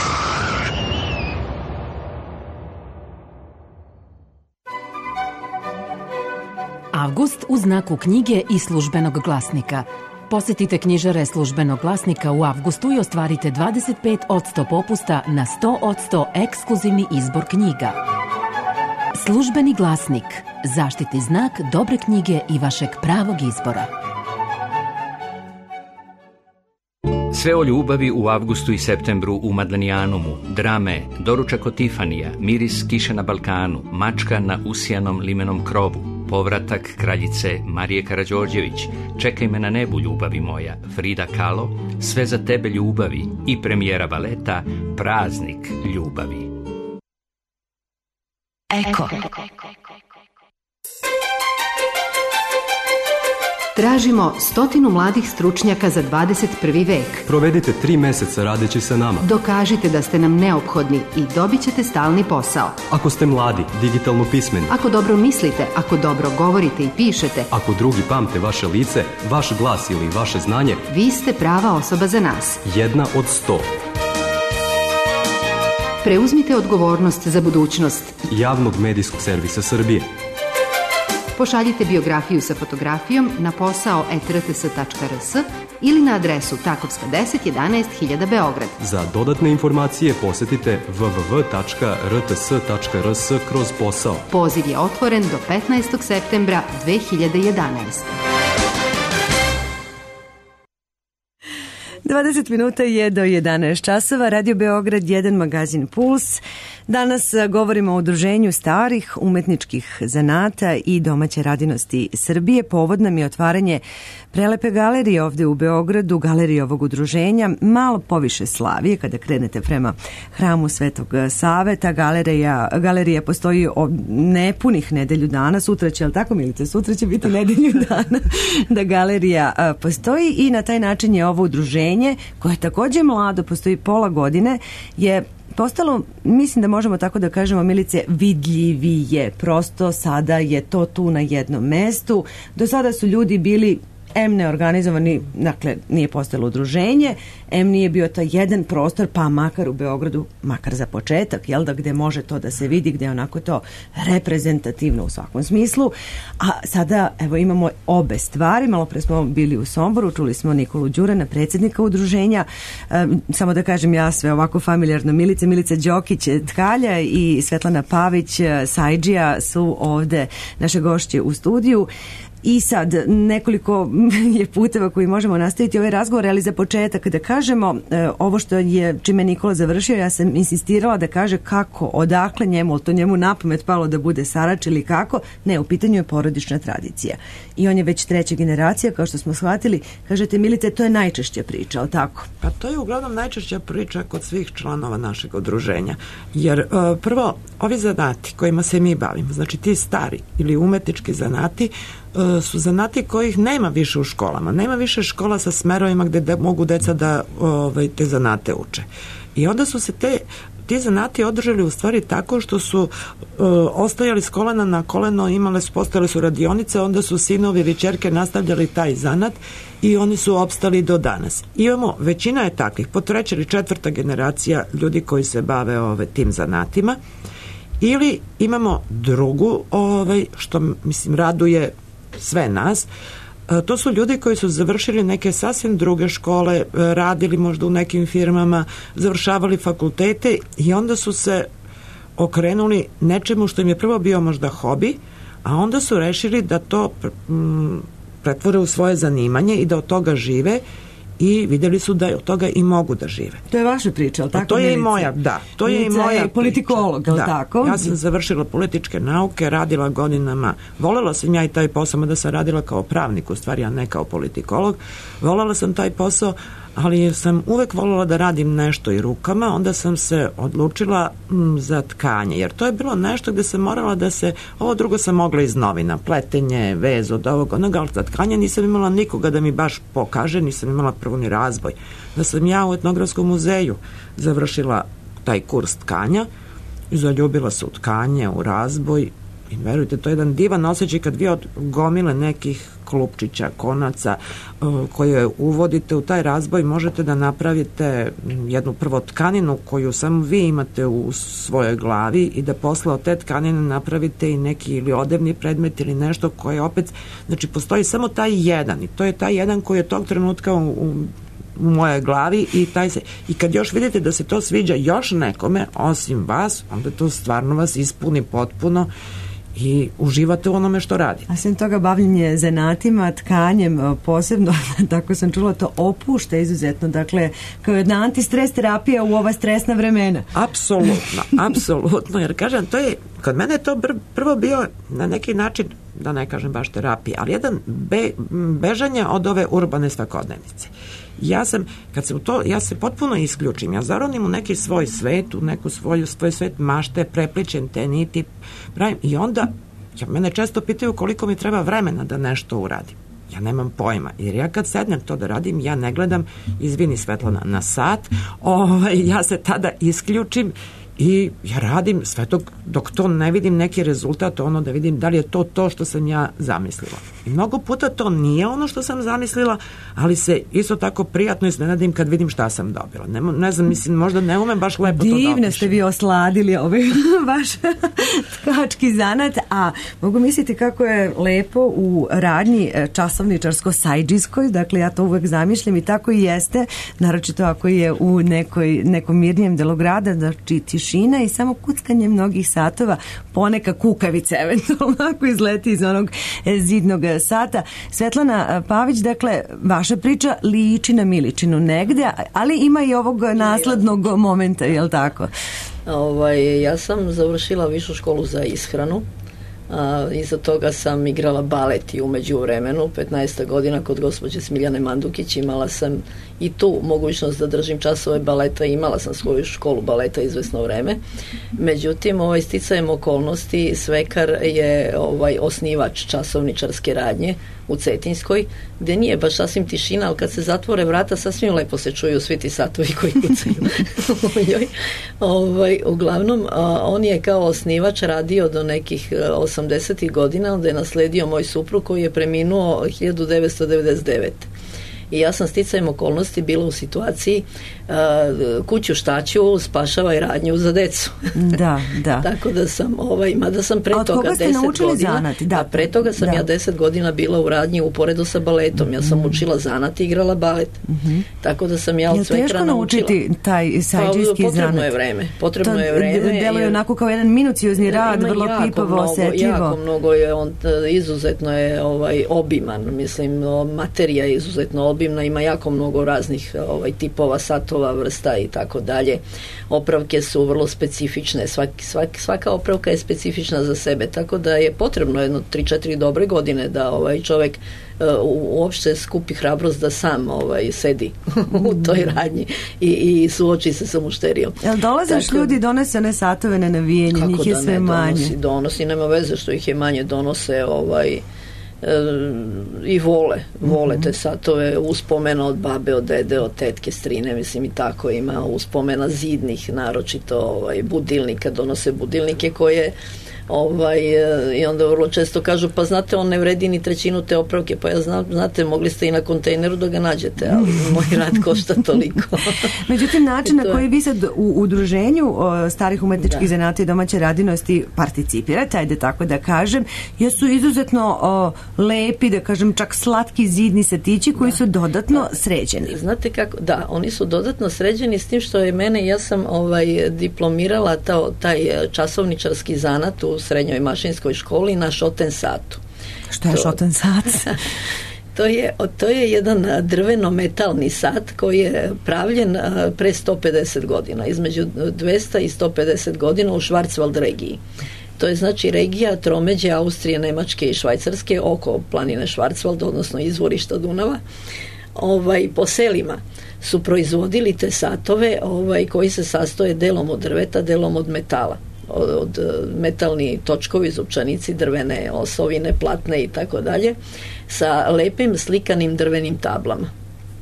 Avgust u znaku knjige i službenog glasnika. Posetite knjižare službenog glasnika u avgustu i ostvarite dvadeset pet posto popusta na sto posto ekskluzivni izbor knjiga. Službeni glasnik. Zaštitni znak dobre knjige i vašeg pravog izbora. Sve o ljubavi u avgustu i septembru u Madlenijanumu, drame, doručak od Tifanija, miris kiše na Balkanu, mačka na usijanom limenom krovu, povratak kraljice Marije Karađorđević, čekaj me na nebu ljubavi moja, Frida Kahlo, sve za tebe ljubavi i premijera baleta Praznik ljubavi. Eko. Tražimo stotinu mladih stručnjaka za dvadeset prvi vek. Provedite tri meseca radeći sa nama. Dokažite da ste nam neophodni i dobit ćete stalni posao. Ako ste mladi, digitalno pismeni. Ako dobro mislite, ako dobro govorite i pišete. Ako drugi pamte vaše lice, vaš glas ili vaše znanje. Vi ste prava osoba za nas. Jedna od sto. Preuzmite odgovornost za budućnost Javnog medijskog servisa Srbije. Pošaljite biografiju sa fotografijom na posao et er te es tačka er es ili na adresu Takovska deset jedanaest hiljada Beograd. Za dodatne informacije posetite w w w tačka r t s tačka r s kroz posao. Poziv je otvoren do petnaestog septembra dve hiljade jedanaeste. dvadeset minuta je do jedanaest časova, Radio Beograd jedan, magazin Puls. Danas govorimo o udruženju starih umetničkih zanata i domaće radinosti Srbije. Povod nam je otvaranje prelepe galerije ovde u Beogradu, galerije ovog udruženja, malo poviše Slavije, kada krenete prema hramu Svetog Save. Ta galerija, galerija postoji od nepunih nedelju dana, sutra će, ali tako Milice, sutra će biti nedelju dana da galerija postoji i na taj način je ovo udruženje, koje je takođe mlado, postoji pola godine, je postalo, mislim da možemo tako da kažemo, Milice, vidljivije. Prosto sada je to tu na jednom mestu. Do sada su ljudi bili em neorganizovani, dakle nije postojalo udruženje, em nije bio taj jedan prostor, pa makar u Beogradu, makar za početak, jel da, gde može to da se vidi, gde je onako to reprezentativno u svakom smislu. A sada, evo, imamo obe stvari. Malo pre smo bili u Somboru, čuli smo Nikolu Đurana, predsjednika udruženja. E, samo da kažem ja sve ovako familijarno, Milice, Milica Đokić, Tkalja i Svetlana Pavić, Sajđija su ovde naše gošće u studiju. I sad, nekoliko je puteva koji možemo nastaviti ovaj razgovor, ali za početak da kažemo e, ovo što je, čime Nikola završio, ja sam insistirala da kaže kako, odakle njemu, to njemu napamet palo da bude Sarač ili kako, ne, u pitanju je porodična tradicija. I on je već treća generacija, kao što smo shvatili. Kažete, Milite, to je najčešća priča, ali tako? Pa to je uglavnom najčešća priča kod svih članova našeg udruženja. Jer e, prvo, ovi zanati kojima se mi bavimo, znači ti stari ili umetnički zanati, su zanati kojih nema više u školama. Nema više škola sa smerovima gde de, mogu deca da ovaj, te zanate uče. I onda su se te ti zanati održali u stvari tako što su uh, ostajali s kolena na koleno, imale su, postojale su radionice, onda su sinovi ili ćerke nastavljali taj zanat i oni su opstali do danas. Imamo, većina je takvih, po treća ili četvrta generacija ljudi koji se bave ove, tim zanatima, ili imamo drugu, ovaj, što mislim raduje sve nas, to su ljudi koji su završili neke sasvim druge škole, radili možda u nekim firmama, završavali fakultete i onda su se okrenuli nečemu što im je prvo bio možda hobi, a onda su rešili da to pretvore u svoje zanimanje i da od toga žive i vidjeli su da od toga i mogu da žive. To je vaša priča, ali tako? To je i moja, da. To je i moja politikolog, ali tako? Ja sam završila političke nauke, radila godinama, volela sam ja i taj posao, da sam radila kao pravnik, u stvari, a ne kao politikolog. Volela sam taj posao, ali sam uvek volela da radim nešto i rukama, onda sam se odlučila m, za tkanje, jer to je bilo nešto gde sam morala da se, ovo drugo sam mogla iz novina, pletenje, vez od ovog, onoga, ali za tkanje nisam imala nikoga da mi baš pokaže, nisam imala prvo ni razvoj. Da sam ja u Etnografskom muzeju završila taj kurs tkanja i zaljubila se u tkanje, u razboj. I verujte, to je jedan divan osjećaj kad vi od gomile nekih klupčića, konaca uh, koje uvodite u taj razboj, možete da napravite jednu prvo tkaninu koju samo vi imate u svojoj glavi i da posle od te tkanine napravite i neki ili odevni predmet ili nešto koje opet, znači postoji samo taj jedan i to je taj jedan koji je tog trenutka u, u u mojoj glavi i taj se, i kad još vidite da se to sviđa još nekome osim vas, onda to stvarno vas ispuni potpuno i uživate u onome što radi. A sem toga bavljenje zanatima, tkanjem posebno, tako sam čula, to opušta izuzetno, dakle kao jedna antistres terapija u ova stresna vremena. Apsolutno, apsolutno, jer kažem, to je, kod mene je to br- prvo bio na neki način, da ne kažem baš terapija, ali jedan be, bežanje od ove urbane svakodnevnice. Ja sam, kad se u to, ja se potpuno isključim, ja zaronim u neki svoj svet, u neku svoju, svoj svet mašte, prepličem te niti, pravim, i onda, ja, mene često pitaju koliko mi treba vremena da nešto uradim. Ja nemam pojma, jer ja kad sednem to da radim, ja ne gledam, izvini Svetlana, na sat, ovaj, ja se tada isključim i ja radim sve dok, dok to ne vidim neki rezultat, ono da vidim da li je to to što sam ja zamislila. I mnogo puta to nije ono što sam zamislila, ali se isto tako prijatno iznenadim kad vidim šta sam dobila. Ne, ne znam, mislim, možda ne umem baš lepo Divne to da Divne ste vi osladili ovaj vaš tkački zanat, a mogu misliti kako je lepo u radnji časovničarsko-sajđijskoj, dakle ja to uvek zamišljam i tako i jeste, naročito ako je u nekoj, nekom mirnijem delu grada, znači tišina i samo kuckanje mnogih satova, poneka kukavica eventualno ako izleti iz onog zidnog sata. Svetlana Pavić, dakle, vaša priča liči na Miličinu negde, ali ima i ovog naslednog momenta, je li tako? Ovaj, ja sam završila višu školu za ishranu. A, iza toga sam igrala balet i umeđu vremenu, petnaest godina kod gospođe Smiljane Mandukić, imala sam i tu mogućnost da držim časove baleta, imala sam svoju školu baleta izvesno vreme. Međutim, ovaj, sticajem okolnosti, svekar je ovaj osnivač časovničarske radnje u Cetinskoj, gde nije baš sasvim tišina, ali kad se zatvore vrata, sasvim lepo se čuju svi ti satovi koji kucaju. ovaj, uglavnom, a, on je kao osnivač radio do nekih osamdesetih godina, onda je nasledio moj suprug koji je preminuo hiljadu devetsto devedeset devete. i ja sam sticajem okolnosti bila u situaciji uh, kuću štaću spašavaj radnju za decu. Da, da. Tako da sam, ovaj, mada sam pre toga deset godina, zanat? Da. pre toga sam da. ja deset godina bila u radnji uporedo sa baletom. Ja sam mm. učila zanat i igrala balet. Mm-hmm. Tako da sam ja od sve ekrana naučila. Je teško naučiti taj sajđijski zanat? Potrebno je vreme. Potrebno to je vreme. Deluje onako kao jedan minuciozni rad, vrlo pipovo, osjetljivo. Jako mnogo je, on izuzetno je ovaj, obiman. Mislim, materija je izuzetno obimna, ima jako mnogo raznih ovaj, tipova, satova, vrsta i tako dalje. Opravke su vrlo specifične. Svaki, svaki, svaka opravka je specifična za sebe, tako da je potrebno jedno tri četiri dobre godine da ovaj čovjek uh, uopšte skupi hrabrost da sam ovaj, sedi u toj radnji i, i suoči se sa mušterijom. Jel dolaziš tako, ljudi donese one satove na navijenje, njih je sve ne, manje? Donosi, donosi, nema veze što ih je manje, donose ovaj i vole, vole te satove, uspomena od babe, od dede, od tetke, strine, mislim i tako ima uspomena zidnih, naročito ovaj, budilnika, donose budilnike koje ovaj, i onda vrlo često kažu, pa znate, on ne vredi ni trećinu te opravke, pa ja znam, znate, mogli ste i na kontejneru da ga nađete, ali moj rad košta toliko. Međutim, način na koji vi sad u udruženju o, starih umetničkih da. zanata i domaće radinosti participirate, ajde tako da kažem, jesu izuzetno o, lepi, da kažem, čak slatki zidni satići koji da. su dodatno da. sređeni. Znate kako, da, oni su dodatno sređeni s tim što je mene, ja sam ovaj, diplomirala ta, taj časovničarski zanat u srednjoj mašinskoj školi na šoten satu. Što je to, šoten sat? to, je, to je jedan drveno-metalni sat koji je pravljen pre sto pedeset godina, između dvesta i sto pedeset godina u Schwarzwald regiji. To je znači regija tromeđe Austrije, Nemačke i Švajcarske oko planine Schwarzwald, odnosno izvorišta Dunava. Ovaj, po selima su proizvodili te satove ovaj, koji se sastoje delom od drveta, delom od metala. Od metalni točkovi, zupčanici, drvene osovine, platne i tako dalje, sa lepim slikanim drvenim tablama.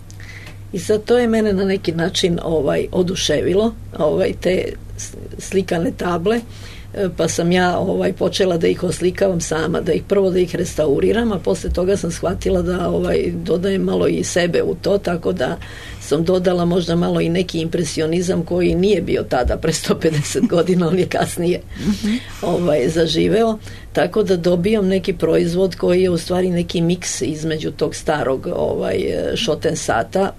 I sad to je mene na neki način ovaj, oduševilo, ovaj, te slikane table, pa sam ja ovaj, počela da ih oslikavam sama, da ih prvo da ih restauriram, a posle toga sam shvatila da ovaj, dodajem malo i sebe u to, tako da sam dodala možda malo i neki impresionizam koji nije bio tada pre sto pedeset godina, on je kasnije ovaj, zaživeo, tako da dobijam neki proizvod koji je u stvari neki miks između tog starog ovaj, šoten sata,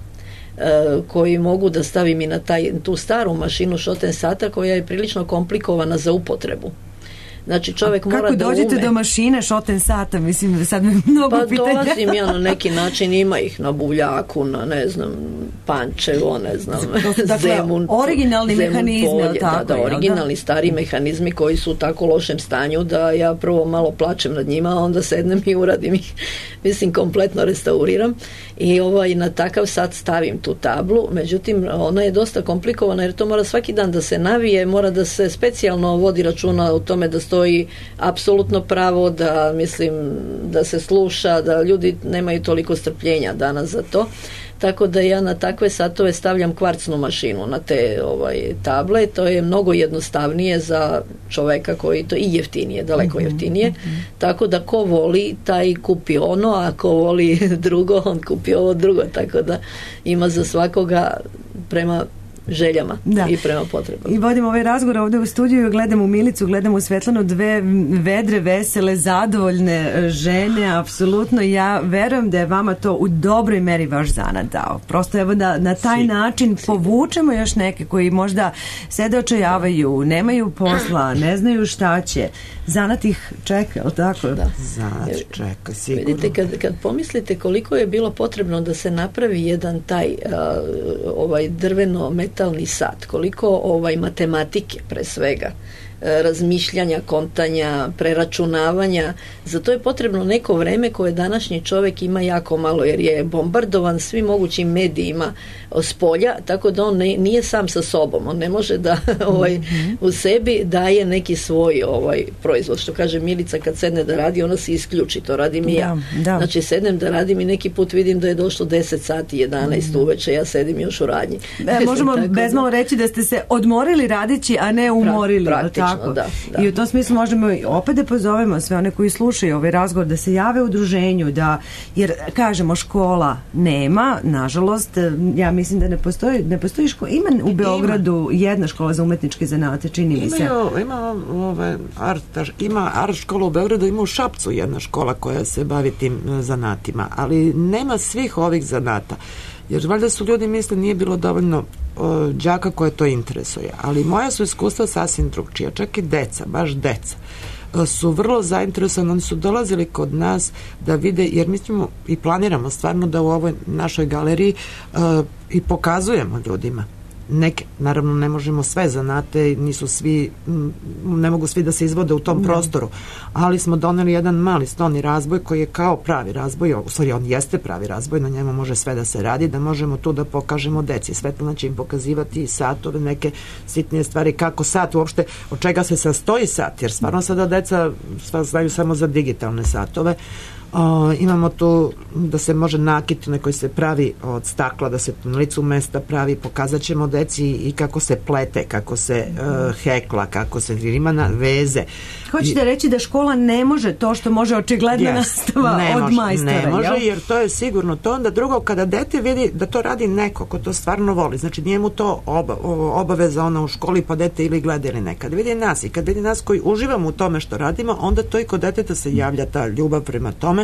koji mogu da stavim i na taj, tu staru mašinu šoten sata koja je prilično komplikovana za upotrebu. Znači čovjek mora da ume. Kako dođete do mašine šoten sata? Mislim, sad mi mnogo pa pitanja. Pa dolazim ja na neki način, ima ih na buvljaku, na ne znam, Pančevo, ne znam, dakle, Zemun. Originalni Zemun mehanizmi, polje, tako, da, da, originalni da? stari mehanizmi koji su u tako lošem stanju da ja prvo malo plačem nad njima, a onda sednem i uradim ih. Mislim, kompletno restauriram i ovaj, na takav sat stavim tu tablu, međutim, ona je dosta komplikovana jer to mora svaki dan da se navije, mora da se specijalno vodi računa o tome da stoji apsolutno pravo, da mislim da se sluša, da ljudi nemaju toliko strpljenja danas za to, tako da ja na takve satove stavljam kvarcnu mašinu na te ovaj, table, to je mnogo jednostavnije za čoveka koji to i jeftinije, daleko jeftinije, mm-hmm. tako da ko voli taj kupi ono, a ko voli drugo, on kupi ovo drugo, tako da ima za svakoga prema željama da. i prema potrebama. I vodimo ovaj razgovor ovdje u studiju, gledamo u Milicu, gledamo u Svetlanu, dve vedre, vesele, zadovoljne žene, apsolutno. Ja verujem da je vama to u dobroj meri vaš zanat dao. Prosto evo da na taj si, način si. povučemo još neke koji možda sede očajavaju, nemaju posla, ne znaju šta će. Zanat ih čeka, ali tako? Da. Zanat čeka, sigurno. Vidite, kad, kad pomislite koliko je bilo potrebno da se napravi jedan taj uh, ovaj drveno metalni sat, koliko ovaj matematike pre svega, razmišljanja, kontanja, preračunavanja, za to je potrebno neko vreme koje današnji čovjek ima jako malo, jer je bombardovan svim mogućim medijima s polja, tako da on ne, nije sam sa sobom, on ne može da ovaj, mm-hmm. u sebi daje neki svoj ovaj, proizvod, što kaže Milica, kad sedne da radi, ona se isključi, to radim i ja. Da, da. Znači sednem da radim i neki put vidim da je došlo deset sati, jedanaest mm-hmm. uveče, ja sedim još u radnji. E, možemo bezmalo reći da ste se odmorili radići, a ne umorili. Praktično, tako? Da, da. I u tom smislu možemo opet da pozovemo sve one koji slušaju ovaj razgovor da se jave u udruženju, da, jer kažemo škola nema, nažalost, ja mislim da ne postoji, ne postoji škola, ima u Beogradu jedna škola za umetničke zanate, čini mi se. Imaju, ima, ove, art, ima art škola u Beogradu, ima u Šapcu jedna škola koja se bavi tim zanatima, ali nema svih ovih zanata. Jer valjda su ljudi misle nije bilo dovoljno o, đaka koje to interesuje. Ali moja su iskustva sasvim drugčija. Čak i deca, baš deca, o, su vrlo zainteresovani. Oni su dolazili kod nas da vide, jer mi ćemo i planiramo stvarno da u ovoj našoj galeriji o, i pokazujemo ljudima. Neke, naravno ne možemo sve zanate, nisu svi, ne mogu svi da se izvode u tom prostoru, ali smo doneli jedan mali stoni razboj koji je kao pravi razboj, u stvari on jeste pravi razboj, na njemu može sve da se radi, da možemo tu da pokažemo deci. Svetlana će im pokazivati satove, neke sitnije stvari, kako sat uopšte, od čega se sastoji sat, jer stvarno sada deca znaju samo za digitalne satove. O, imamo tu da se može nakit na koji se pravi od stakla, da se na licu mesta pravi, pokazat ćemo deci i kako se plete, kako se uh, hekla, kako se ima na veze. Hoćete reći da škola ne može to što može očigledna yes, nastava ne od može, majstora, ne može, jel? Jer to je sigurno to. Onda drugo, kada dete vidi da to radi neko ko to stvarno voli, znači nije mu to oba, obaveza ona u školi pa dete ili gleda ili ne. Kad vidi nas i kad vidi nas koji uživamo u tome što radimo, onda to i kod deteta se javlja ta ljubav prema tome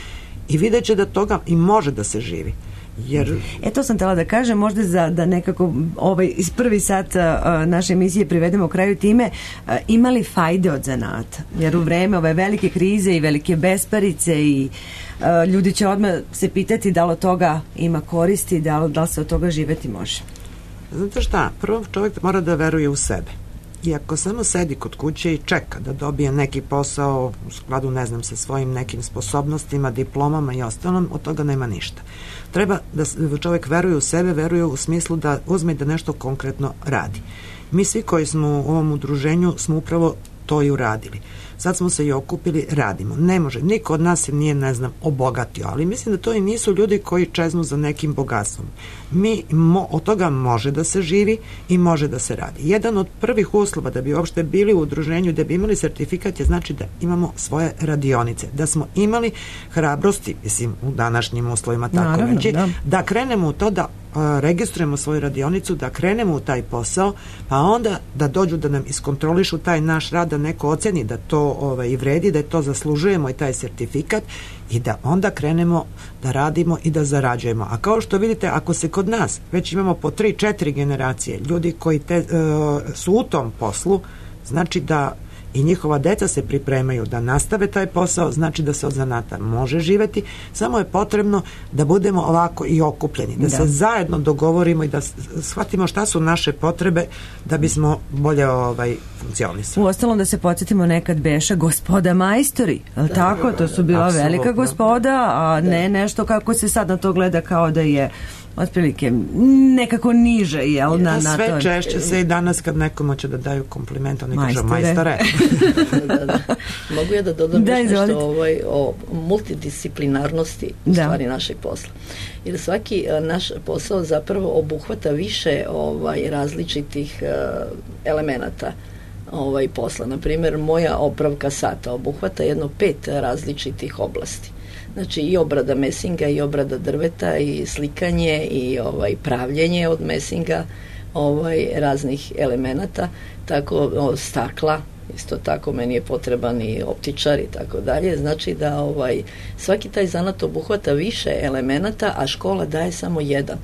i vidjet će da toga i može da se živi. Jer... E to sam htjela da kažem, možda za, da nekako ovaj iz prvi sat uh, naše emisije privedemo kraju time, uh, imali fajde od zanata, jer u vreme ove velike krize i velike besparice i uh, ljudi će odmah se pitati da li od toga ima koristi, da li, da li se od toga živeti može. Znate šta, prvo čovjek mora da veruje u sebe. I ako samo sedi kod kuće i čeka da dobije neki posao u skladu, ne znam, sa svojim nekim sposobnostima, diplomama i ostalom, od toga nema ništa. Treba da čovjek veruje u sebe, veruje u smislu da uzme i da nešto konkretno radi. Mi svi koji smo u ovom udruženju smo upravo to i uradili. Sad smo se i okupili, radimo. Ne može, niko od nas se nije, ne znam, obogatio, ali mislim da to i nisu ljudi koji čeznu za nekim bogatstvom. Mi, mo, od toga može da se živi i može da se radi. Jedan od prvih uslova da bi uopšte bili u udruženju, da bi imali sertifikat, je znači da imamo svoje radionice, da smo imali hrabrosti, mislim, u današnjim uslovima tako Naravno, reći, da. da krenemo u to da registrujemo svoju radionicu, da krenemo u taj posao, pa onda da dođu da nam iskontrolišu taj naš rad, da neko oceni da to ovaj, i vredi, da je to zaslužujemo i taj sertifikat i da onda krenemo da radimo i da zarađujemo. A kao što vidite, ako se kod nas već imamo po tri, četiri generacije ljudi koji te, uh, su u tom poslu, znači da i njihova deca se pripremaju da nastave taj posao, znači da se od zanata može živeti, samo je potrebno da budemo ovako i okupljeni, da, da. se zajedno dogovorimo i da shvatimo šta su naše potrebe da bismo bolje ovaj, funkcionisali. Uostalom da se podsjetimo, nekad beše gospoda majstori, ali da, tako? To su bila apsolutno velika gospoda, a da. ne nešto kako se sad na to gleda kao da je otprilike nekako niže, jel? Na, na sve to. češće se i danas kad nekom hoće da daju kompliment, oni kažu majstore. da, da. Mogu ja da dodam da, nešto ovaj, o multidisciplinarnosti u da. stvari našeg posla. Jer svaki a, naš posao zapravo obuhvata više ovaj, različitih a, elemenata ovaj, posla. Naprimjer, moja opravka sata obuhvata jedno pet različitih oblasti. Znači i obrada mesinga i obrada drveta i slikanje i ovaj pravljenje od mesinga, ovaj raznih elemenata, tako o, stakla, isto tako meni je potreban i optičar i tako dalje. Znači da ovaj svaki taj zanat obuhvata više elemenata, a škola daje samo jedan.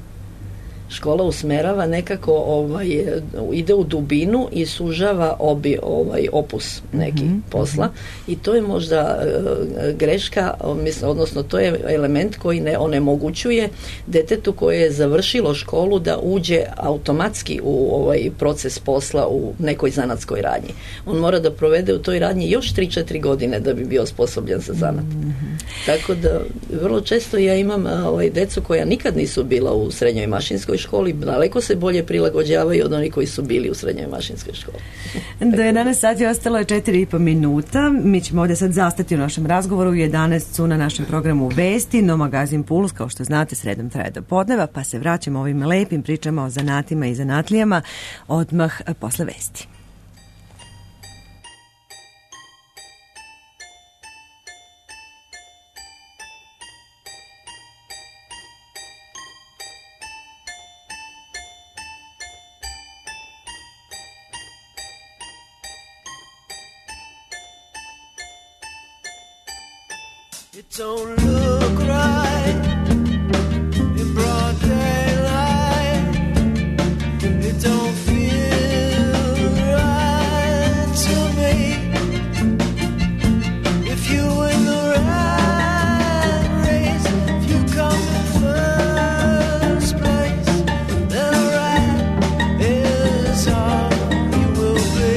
Škola usmerava nekako, ovaj, ide u dubinu i sužava obi, ovaj, opus neki mm-hmm. posla i to je možda uh, greška, mislim, odnosno to je element koji ne onemogućuje detetu koje je završilo školu da uđe automatski u ovaj proces posla u nekoj zanatskoj radnji. On mora da provede u toj radnji još tri četiri godine da bi bio osposobljen za zanat. Mm-hmm. Tako da vrlo često ja imam ovaj, decu koja nikad nisu bila u srednjoj mašinskoj školi, daleko se bolje prilagođavaju od onih koji su bili u srednjoj mašinskoj školi. Do jedanaest sati ostalo je četiri i po minuta. Mi ćemo ovdje sad zastati u našem razgovoru. U jedanaest su na našem programu Vesti, no magazin Puls, kao što znate, sredom traje do podneva, pa se vraćamo ovim lepim pričama o zanatima i zanatlijama odmah posle vesti. It don't look right in broad daylight. It don't feel right to me. If you in the rat race, if you come in first place, then a rat is all you will be.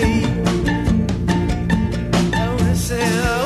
I wanna say, oh.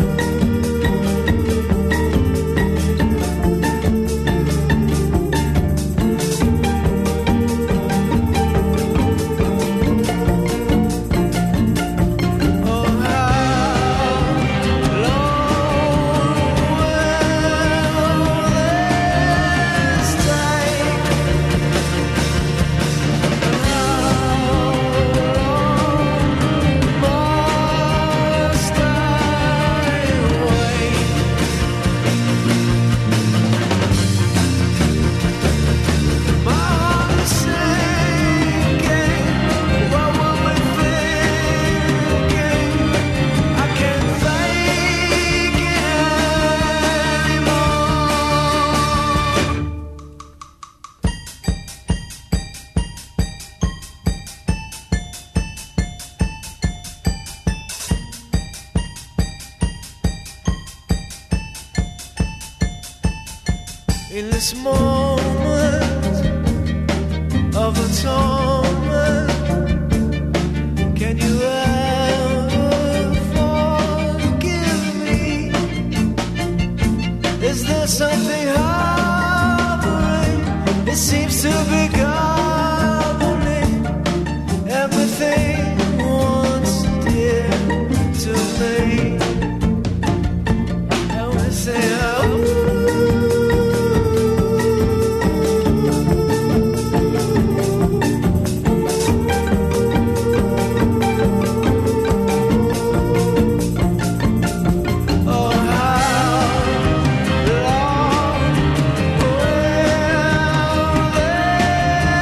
In this moment of atonement, can you ever forgive me? Is there something hovering? It seems to be governing everything once dear to me. I wanna say, oh. There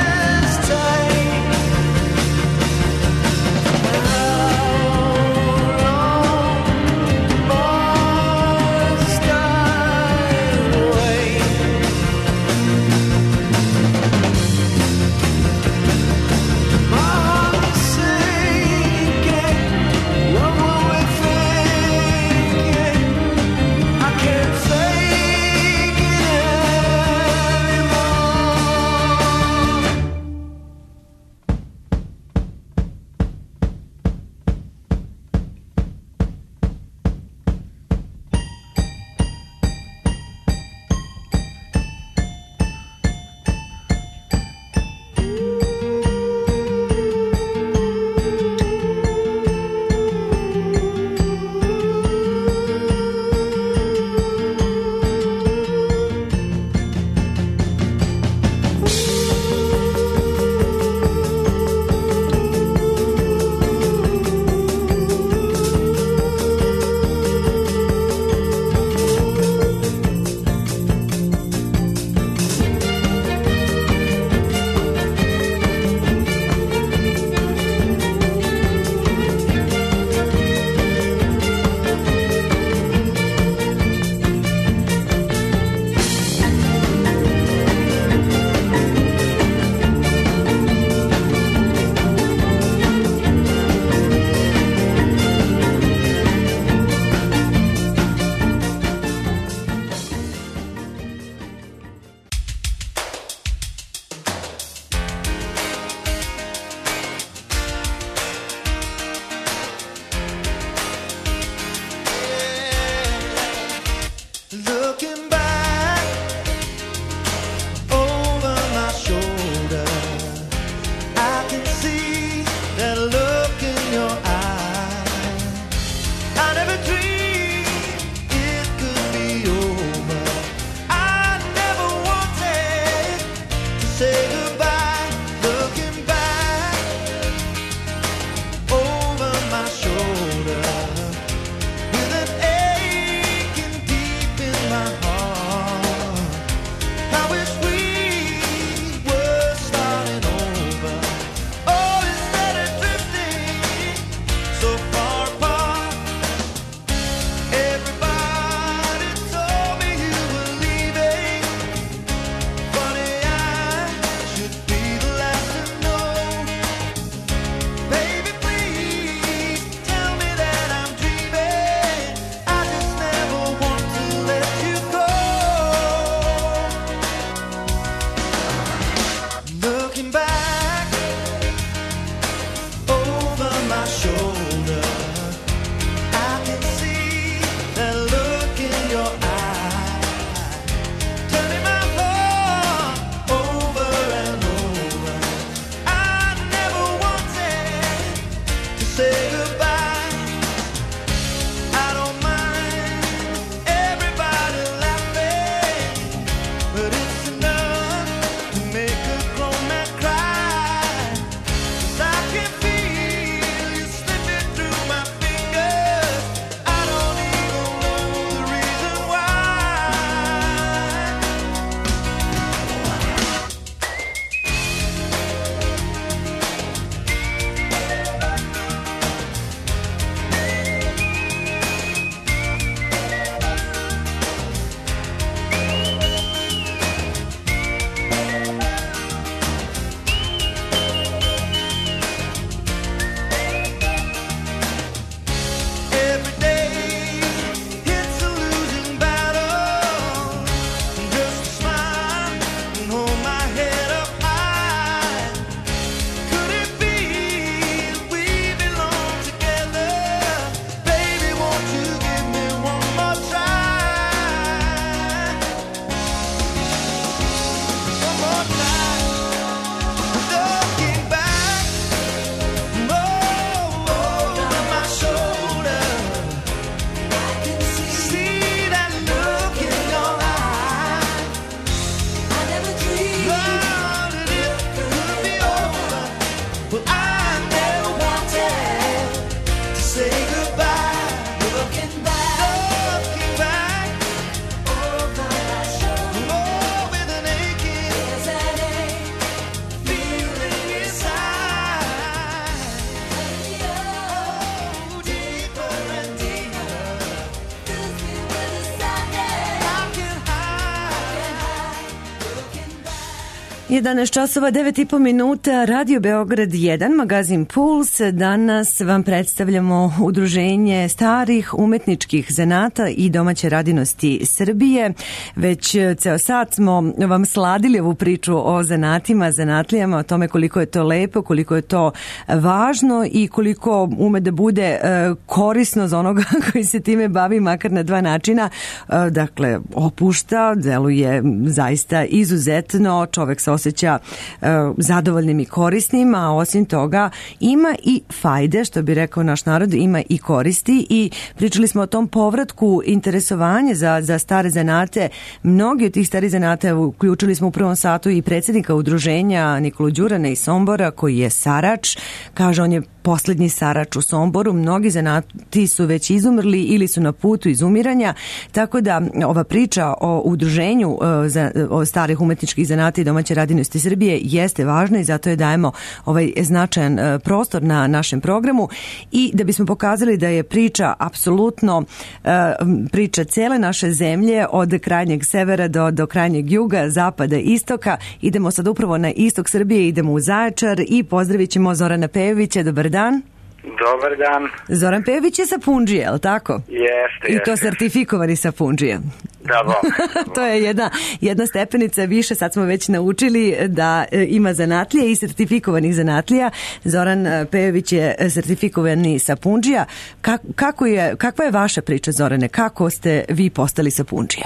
jedanaest časova devet i po minuta, Radio Beograd jedan, magazin Puls. Danas vam predstavljamo udruženje starih umetničkih zanata i domaće radinosti Srbije. Već ceo sat smo vam sladili ovu priču o zanatima, zanatlijama, o tome koliko je to lepo, koliko je to važno i koliko ume da bude korisno za onoga koji se time bavi, makar na dva načina. Dakle, opušta, deluje zaista izuzetno, čovek se osjeća e, zadovoljnim i korisnim, a osim toga ima i fajde, što bi rekao naš narod, ima i koristi i pričali smo o tom povratku interesovanja za, za stare zanate. Mnogi od tih starih zanata, uključili smo u prvom satu i predsjednika udruženja Nikolu Đurana iz Sombora, koji je sarač, kaže on je poslednji sarač u Somboru, mnogi zanati su već izumrli ili su na putu izumiranja, tako da ova priča o udruženju za, o starih umetničkih zanata i domaće radinosti Srbije jeste važna i zato je dajemo ovaj značajan prostor na našem programu i da bismo pokazali da je priča apsolutno priča cele naše zemlje od krajnjeg severa do, do krajnjeg juga, zapada, istoka. Idemo sad upravo na istok Srbije, idemo u Zaječar i pozdravit ćemo Zorana Pejovića. Dobar dan. Dobar dan. Zoran Pejović je sapundžija, je li tako? Jeste, I to jeste. sertifikovani sapundžija. Da, bo. To je jedna, jedna stepenica više, sad smo već naučili da ima zanatlije i sertifikovanih zanatlija. Zoran Pejović je sertifikovani sapundžija. Kako, kako je, kakva je vaša priča, Zorane? Kako ste vi postali sapundžija?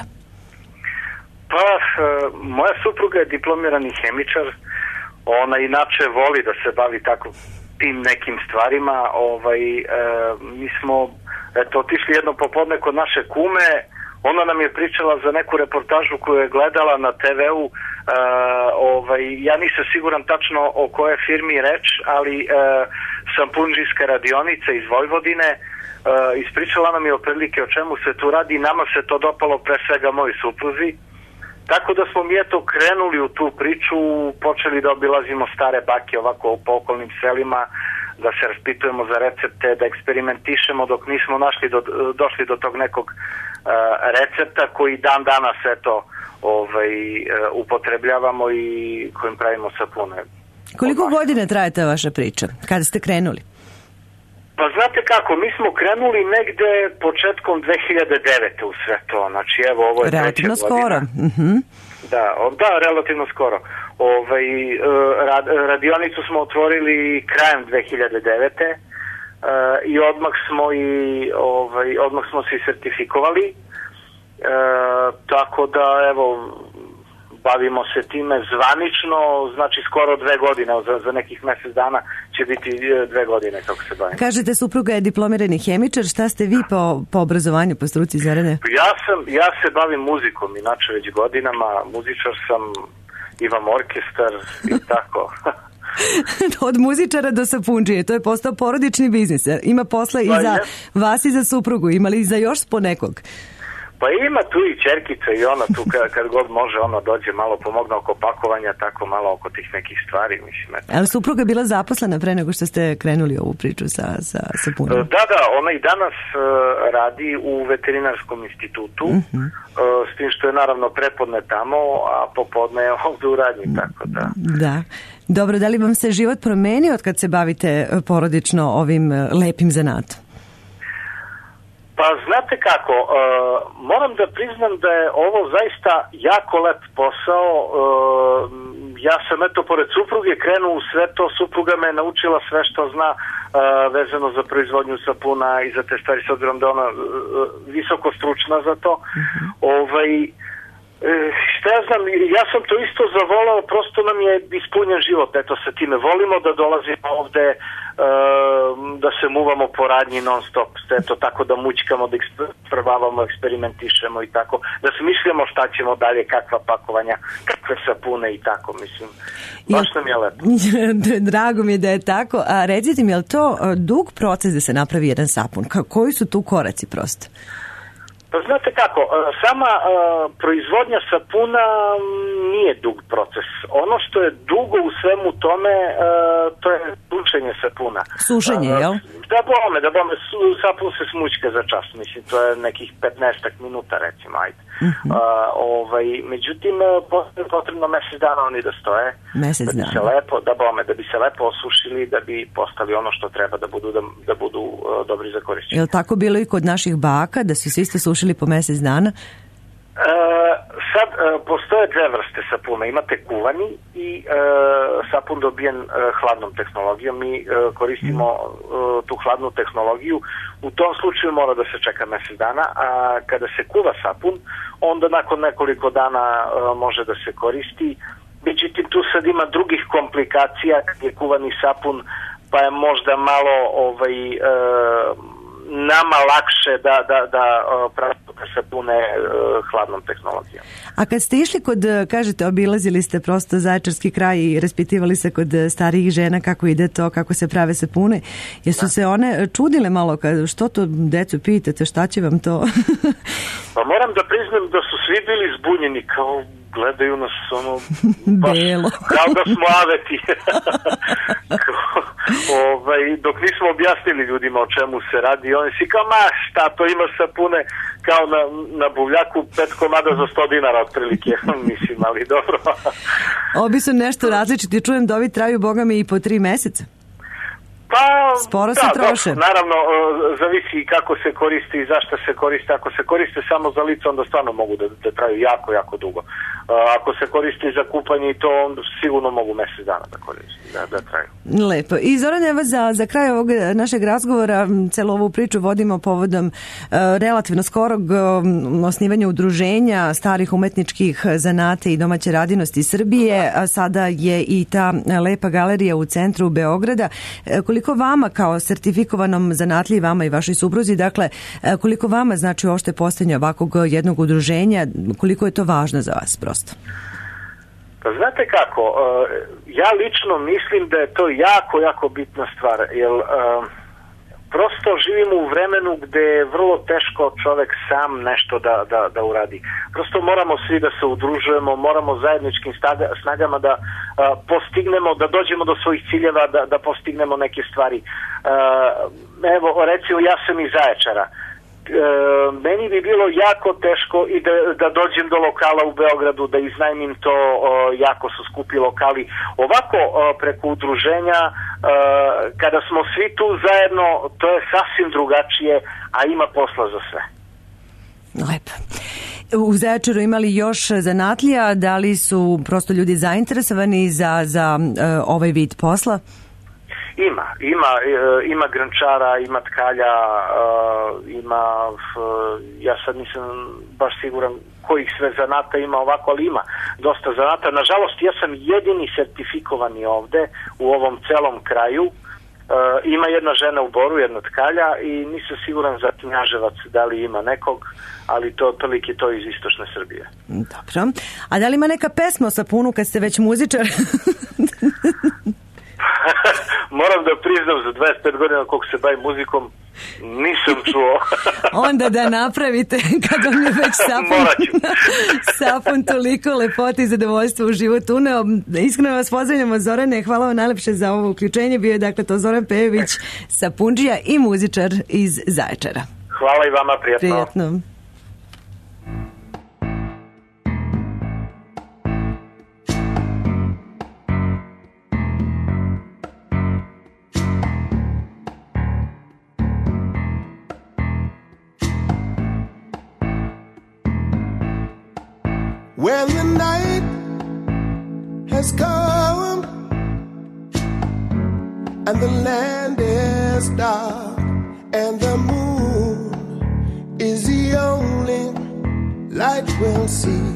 Pa, moja supruga je diplomirani hemičar. Ona inače voli da se bavi tako tim nekim stvarima. Ovaj, e, mi smo eto, otišli jedno popodne kod naše kume. Ona nam je pričala za neku reportažu koju je gledala na te ve u. E, ovaj, ja nisam siguran tačno o koje firmi reč, ali e, sapundžijska radionica iz Vojvodine. E, ispričala nam je otprilike o čemu se tu radi. Nama se to dopalo, pre svega moj supruzi. Tako da smo mi eto krenuli u tu priču, počeli da obilazimo stare bake ovako po okolnim selima, da se raspitujemo za recepte, da eksperimentišemo dok nismo našli do, došli do tog nekog uh, recepta koji dan danas eto ovaj, uh, upotrebljavamo i kojim pravimo sapune. Koliko godina traje ta vaša priča? Kada ste krenuli? Pa znate kako, mi smo krenuli negde početkom dve hiljade devete u sve to, znači evo ovo je relativno treća skoro. godina. Uh-huh. Da, da, relativno skoro. Ovaj, rad, radionicu smo otvorili krajem dve hiljade devete Uh, i odmah smo i ovaj, odmah smo se sertifikovali. Uh, tako da evo bavimo se time zvanično, znači skoro dve godine, za, za nekih mjesec dana će biti dve godine kako se bavim. Kažete, supruga je diplomirani hemičar, šta ste vi po, po obrazovanju, po struci, Zorane? Ja sam, ja se bavim muzikom, inače već godinama, muzičar sam, imam orkestar i tako. Od muzičara do sapundžije, to je postao porodični biznis. Ima posla i za vas i za suprugu, ima li i za još po nekog? Pa ima tu i čerkica i ona tu kad, kad god može ona dođe malo pomogne oko pakovanja, tako malo oko tih nekih stvari, mislim. Eto. Ali supruga je bila zaposlena pre nego što ste krenuli ovu priču sa, sa sapundžijom? Da, da, ona i danas uh, radi u veterinarskom institutu, uh-huh. uh, s tim što je naravno prepodne tamo, a popodne je ovdje u radnji, tako da. Da. Dobro, da li vam se život promenio od kad se bavite porodično ovim lepim zanatom? Pa znate kako, uh, moram da priznam da je ovo zaista jako lep posao. Uh, ja sam eto pored supruge krenuo u sve to, supruga me je naučila sve što zna uh, vezano za proizvodnju sapuna i za te stvari, s obzirom da ona uh, visoko stručna za to. Mm-hmm. Ovaj, šta ja znam, ja sam to isto zavolao, prosto nam je ispunjen život, eto sa time. Volimo da dolazimo ovde, da se muvamo po radnji non stop, eto tako da mućkamo, da probavamo, eksperimentišemo i tako, da smišljamo šta ćemo dalje, kakva pakovanja, kakve sapune i tako, mislim. Baš nam je lepo. Drago mi je da je tako. A recite mi, je li to dug proces da se napravi jedan sapun? Koji su tu koraci prosto? Pa znate kako, sama uh, proizvodnja sapuna nije dug proces. Ono što je dugo u svemu tome, uh, to je sušenje sapuna. Sušenje, jel? Da bome, da bome, sapun se smućka za čas, mislim, to je nekih petnaestak minuta, recimo, ajde. Uh-huh. Uh, ovaj, međutim, potrebno mesec dana oni da stoje. Mesec da bi dana. se lepo, da bome, da bi se lepo osušili, da bi postali ono što treba da budu, da, da budu uh, dobri za korišćenje. Je li tako bilo i kod naših baka, da su se isto sušili po mesec dana? Uh, sad, uh, postoje dve vrste sapuna. Imate kuvani i uh, sapun dobijen uh, hladnom tehnologijom. Mi uh, koristimo uh, tu hladnu tehnologiju. U tom slučaju mora da se čeka mesec dana, a kada se kuva sapun, onda nakon nekoliko dana uh, može da se koristi. Međutim, tu sad ima drugih komplikacija, kad je kuvani sapun, pa je možda malo ovaj... Uh, nama lakše da, da, da pravimo sapune uh, hladnom tehnologijom. A kad ste išli kod, kažete, obilazili ste prosto Zaječarski kraj i raspitivali se kod starijih žena kako ide to, kako se prave sapune, jesu da. se one čudile malo, kad, što to decu pitate, šta će vam to? Pa moram da priznam da su svi bili zbunjeni, kao gledaju nas ono baš, kao da smo aveti. ovaj, dok nismo objasnili ljudima o čemu se radi, oni si kao, ma šta to ima sapune, kao na, na buvljaku pet komada za sto dinara otprilike. Mislim, ali dobro. Obi su nešto različiti, čujem da ovi traju, boga mi, i po tri meseca. Pa, sporo da, se troše. Da, naravno, zavisi kako se koristi i zašto se koriste. Ako se koriste samo za lice, onda stvarno mogu da, da traju jako, jako dugo. Ako se koristi za kupanje, to onda sigurno mogu mesec dana da koristi, da, da traju. Lepo. I Zoran, evo za, za kraj ovog našeg razgovora, celu ovu priču vodimo povodom uh, relativno skorog um, osnivanja udruženja starih umetničkih zanata i domaće radinosti Srbije, a sada je i ta lepa galerija u centru Beograda. Koliko vama kao sertifikovanom zanatliji, vama i vašoj supruzi, dakle, koliko vama znači uopšte postojanje ovakvog jednog udruženja, koliko je to važno za vas prosto? Pa znate kako, ja lično mislim da je to jako, jako bitna stvar, jer prosto živimo u vremenu gde je vrlo teško čovek sam nešto da, da, da uradi. Prosto moramo svi da se udružujemo, moramo zajedničkim staga, snagama da a, postignemo, da dođemo do svojih ciljeva, da, da postignemo neke stvari. A, evo, recimo, ja sam iz Zaječara. E, meni bi bilo jako teško i da, da dođem do lokala u Beogradu, da iznajmim to, o, jako su skupi lokali. Ovako o, preko udruženja, o, kada smo svi tu zajedno, to je sasvim drugačije, a ima posla za sve. Lepo. U Zaječaru imali još zanatlija, da li su prosto ljudi zainteresovani za, za uh, ovaj vid posla? Ima, ima, ima grančara, ima tkalja, ima, ja sad nisam baš siguran kojih sve zanata ima ovako, ali ima dosta zanata. Nažalost, ja sam jedini sertifikovani ovde u ovom celom kraju. Ima jedna žena u Boru, jedna tkalja, i nisam siguran za Knjaževac da li ima nekog, ali to otprilike to iz istočne Srbije. Dobro. A da li ima neka pesma o sapunu kad ste već muzičar? Moram da priznam, za dvadeset pet godina koliko se bavim muzikom, nisam čuo. Onda da napravite, kad vam je već sapun, sapun toliko lepota i zadovoljstva u životu uneo. Iskreno vas pozdravljamo, Zorane, hvala vam najlepše za ovo uključenje. Bio je dakle to Zoran Pejević, sapundžija i muzičar iz Zaječara. Hvala i vama, prijatno. Prijatno. When the night has come and the land is dark and the moon is the only light we'll see,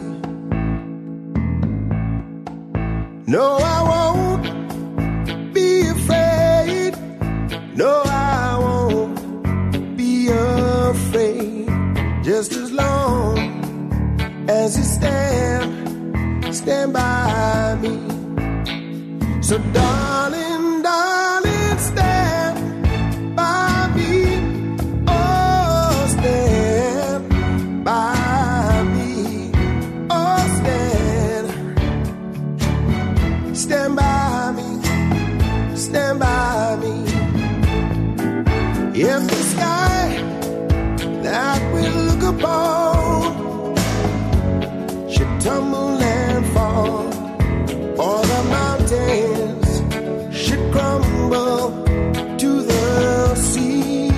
no, I won't be afraid, no, I won't be afraid, just as long as you stand, stand by me. So darling, darling, stand by me. Oh, stand by me. Oh, stand, stand by me. Stand by tumble and fall, or the mountains should crumble to the sea.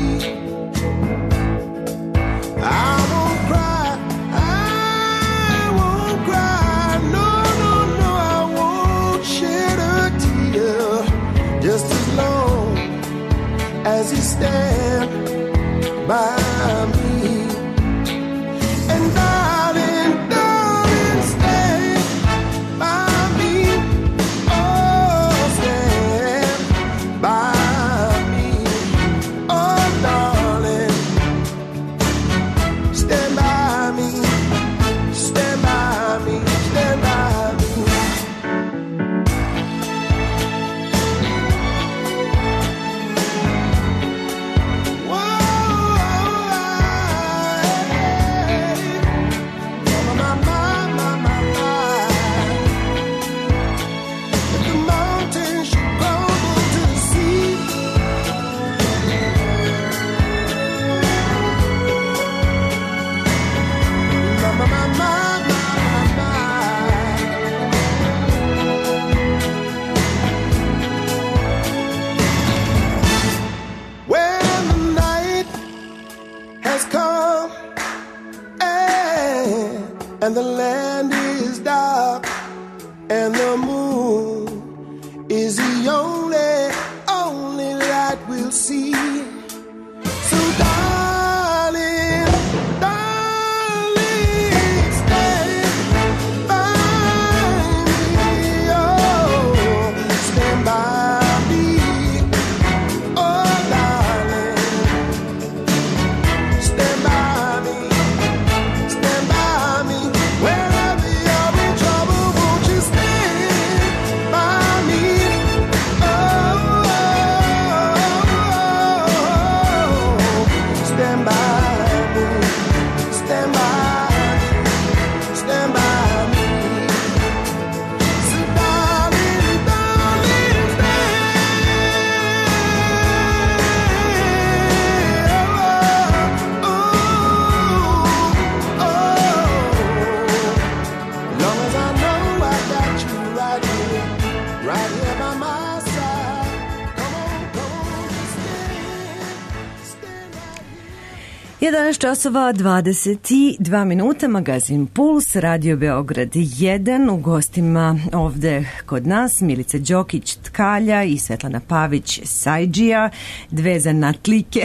I won't cry, I won't cry, no, no, no, I won't shed a tear, just as long as you stand by me. And darling, darling, stand by me. Oh, stand by me. Oh, darling, stand by me. Stand by me. Stand by me. When the night has come and, and the land is dark and the moon is the only, only light we'll see. So darling, darling, stand by me, oh, stand by me, oh, darling, stand by me, stand by me, wherever you're in trouble, won't you stand by me, oh, stand by me, stand by me, stand by me. So darling, darling, stand. Oh, oh, oh. Long as I know I got you right here, right here by my side. Come on, come on, stand, stand right here. jedanaest časova dvadeset dva minuta, magazin Puls, Radio Beograd jedan, u gostima ovde kod nas Milica Đokić Tkalja i Svetlana Pavić Sajdžija, dve zanatljike.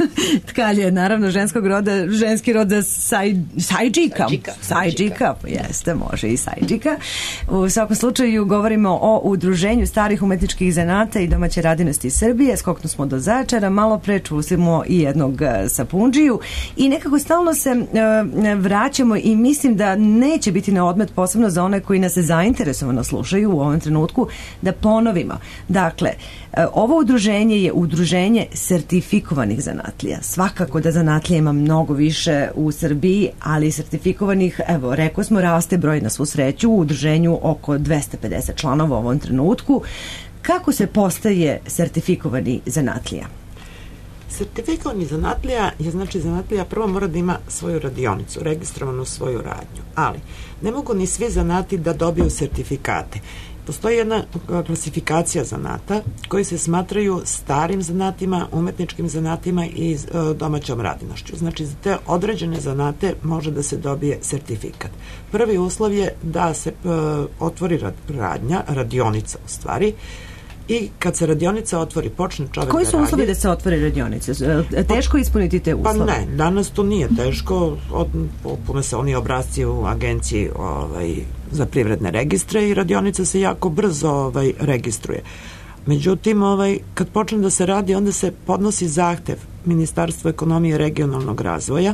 Tkalja je naravno ženskog roda, ženski rod za saj, Sajdžika. Sajdžika, jeste, može i Sajdžika. U svakom slučaju govorimo o udruženju starih umetničkih zanata i domaće radinosti Srbije. Skoknu smo do Zaječara, malo pre čusimo i jednog e, sapundžiju i nekako stalno se e, vraćamo i mislim da neće biti na odmet, posebno za one koji nas se zainteresovano slušaju u ovom trenutku, da ponovimo. Dakle, e, ovo udruženje je udruženje sertifikovanih zanatlija. Svakako da zanatlija ima mnogo više u Srbiji, ali sertifikovanih, evo, rekao smo, raste broj na svu sreću, u udruženju oko dvesta pedeset članova u ovom trenutku. Kako se postaje sertifikovani zanatlija? Sertifikovani zanatlija je, znači, zanatlija prvo mora da ima svoju radionicu, registrovanu svoju radnju, ali ne mogu ni svi zanati da dobiju sertifikate. Postoji jedna klasifikacija zanata koji se smatraju starim zanatima, umetničkim zanatima i e, domaćom radinošću. Znači, za te određene zanate može da se dobije sertifikat. Prvi uslov je da se e, otvori radnja, radionica u stvari, i kad se radionica otvori, počne čovjek da radi. Koji su uslovi da se otvori radionice? Teško ispuniti te uslove? Pa ne, danas to nije teško. Pune se oni obrazci u agenciji ovaj, za privredne registre i radionica se jako brzo ovaj, registruje. Međutim, ovaj, kad počne da se radi, onda se podnosi zahtev Ministarstvu ekonomije i regionalnog razvoja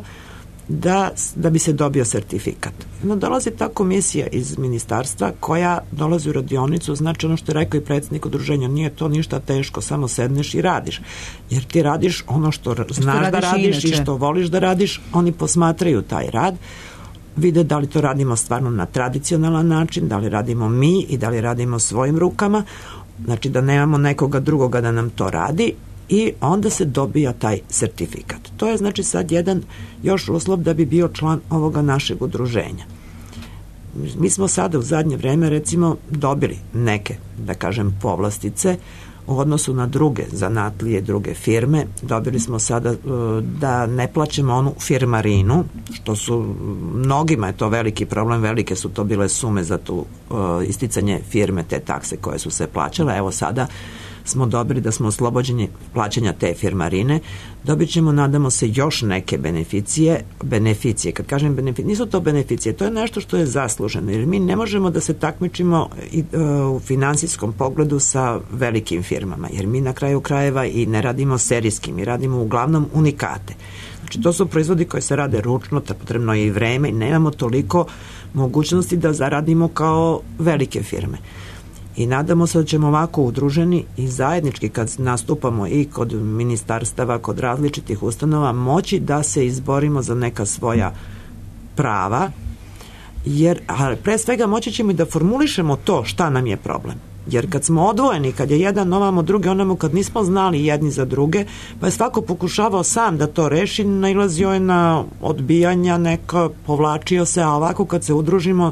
da, da bi se dobio sertifikat. No, dolazi ta komisija iz ministarstva koja dolazi u radionicu, znači ono što je rekao i predsjednik udruženja, nije to ništa teško, samo sedneš i radiš. Jer ti radiš ono što znaš što da radiš i što voliš da radiš, oni posmatraju taj rad, vide da li to radimo stvarno na tradicionalan način, da li radimo mi i da li radimo svojim rukama, znači da nemamo nekoga drugoga da nam to radi, i onda se dobija taj sertifikat. To je znači sad jedan još uslov da bi bio član ovoga našeg udruženja. mi smo sada u zadnje vreme recimo dobili neke, da kažem, povlastice u odnosu na druge zanatlije, druge firme. Dobili smo sada da ne plaćamo onu firmarinu, što su mnogima je to veliki problem, velike su to bile sume za tu isticanje firme, te takse koje su se plaćale. Evo sada smo dobili da smo oslobođeni plaćanja te firmarine. Dobit ćemo, nadamo se, još neke beneficije. Beneficije, kad kažem beneficije, nisu to beneficije, to je nešto što je zasluženo, jer mi ne možemo da se takmičimo i, uh, u finansijskom pogledu sa velikim firmama, jer mi na kraju krajeva i ne radimo serijski, mi radimo uglavnom unikate. Znači, to su proizvodi koji se rade ručno, te potrebno je i vreme i nemamo toliko mogućnosti da zaradimo kao velike firme. I nadamo se da ćemo ovako udruženi i zajednički, kad nastupamo i kod ministarstava, kod različitih ustanova, moći da se izborimo za neka svoja prava, jer a pre svega moći ćemo i da formulišemo to šta nam je problem. Jer kad smo odvojeni, kad je jedan ovamo, drugi onamo, kad nismo znali jedni za druge, pa je svako pokušavao sam da to reši, nailazio je na odbijanja neka, povlačio se, a ovako kad se udružimo,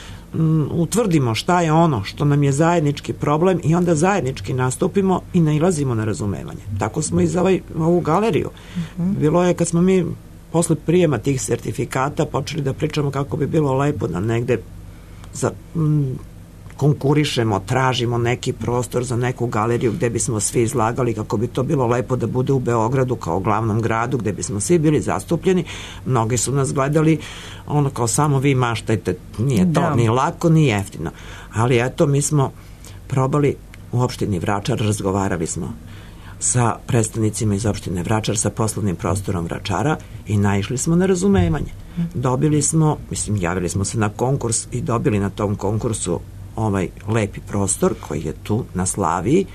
utvrdimo šta je ono što nam je zajednički problem i onda zajednički nastupimo i nailazimo na razumevanje. Tako smo i za ovaj, ovu galeriju. Uh-huh. Bilo je kad smo mi posle prijema tih sertifikata počeli da pričamo kako bi bilo lepo da negde za, m, konkurišemo, tražimo neki prostor za neku galeriju gde bismo svi izlagali, kako bi to bilo lepo da bude u Beogradu kao glavnom gradu gde bismo svi bili zastupljeni. Mnogi su nas gledali ono kao samo vi maštajte, nije to da. Ni lako ni jeftino, ali eto mi smo probali u opštini Vračar, razgovarali smo sa predstavnicima iz opštine Vračar, sa poslovnim prostorom Vračara i naišli smo na razumevanje. Dobili smo, mislim, javili smo se na konkurs i dobili na tom konkursu ovaj lepi prostor koji je tu na Slaviji,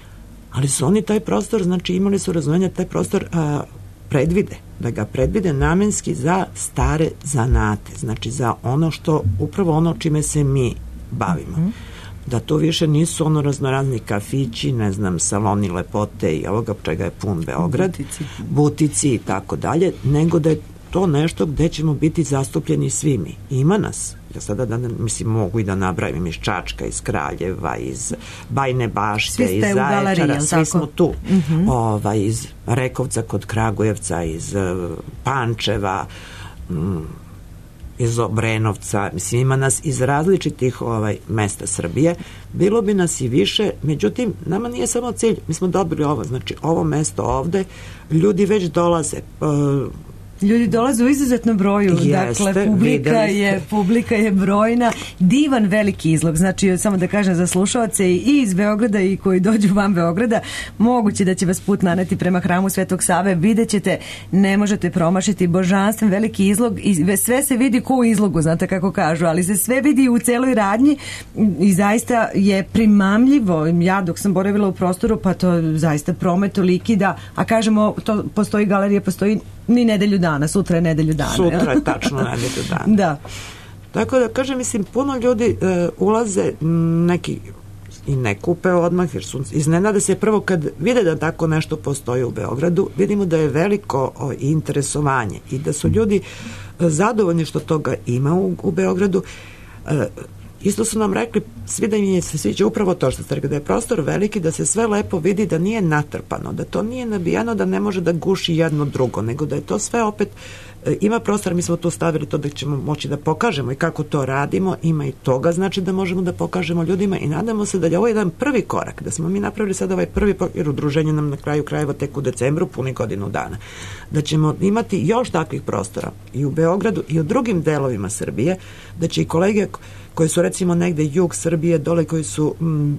ali su oni taj prostor, znači imali su razumevanje, taj prostor a, predvide, da ga predvide namenski za stare zanate, znači za ono što, upravo ono čime se mi bavimo. Mm-hmm. Da to više nisu ono raznorazni kafići, ne znam, saloni lepote i ovoga čega je pun Beograd, butici, butici i tako dalje, nego da je to nešto gde ćemo biti zastupljeni svi mi. Ima nas. Ja sada da, mislim, mogu i da nabrajim iz Čačka, iz Kraljeva, iz Bajne Bašte, iz Zaječara, svi tako? Smo tu. Uh-huh. Ovaj, iz Rekovca kod Kragujevca, iz uh, Pančeva, um, iz Obrenovca, mislim, ima nas iz različitih ovaj, mesta Srbije. Bilo bi nas i više, međutim, nama nije samo cilj, mi smo dobili ovo, znači ovo mesto ovde, ljudi već dolaze, uh, Ljudi dolaze u izuzetnom broju, jeste, dakle publika je, publika je brojna, divan veliki izlog, znači samo da kažem za slušalce i iz Beograda i koji dođu van Beograda, moguće da će vas put naneti prema hramu Svetog Save, vidjet ćete, ne možete promašiti, božanstven veliki izlog i sve se vidi ko u izlogu, znate kako kažu, ali se sve vidi u celoj radnji i zaista je primamljivo. Ja dok sam boravila u prostoru, pa to zaista promet toliki da, a kažemo, to postoji galerija, postoji ni nedelju dana, sutra je nedelju dana. Sutra je tačno nedelju dana. Da. Tako da, kažem, mislim, puno ljudi uh, ulaze, neki i ne kupe odmah, jer su iznenade se prvo kad vide da tako nešto postoji u Beogradu, vidimo da je veliko o, interesovanje i da su ljudi uh, zadovoljni što toga ima u, u Beogradu. Uh, Isto su nam rekli, svi da im je se sviđa upravo to što ste rekli, da je prostor veliki, da se sve lepo vidi, da nije natrpano, da to nije nabijano, da ne može da guši jedno drugo, nego da je to sve opet, e, ima prostor, mi smo tu stavili to da ćemo moći da pokažemo i kako to radimo, ima i toga, znači da možemo da pokažemo ljudima i nadamo se da je ovo jedan prvi korak, da smo mi napravili sad ovaj prvi, jer udruženje nam na kraju krajeva tek u decembru, puni godinu dana, da ćemo imati još takvih prostora i u Beogradu i u drugim delovima Srbije, da će i kolege koji su recimo negde jug Srbije dole, koji su mm,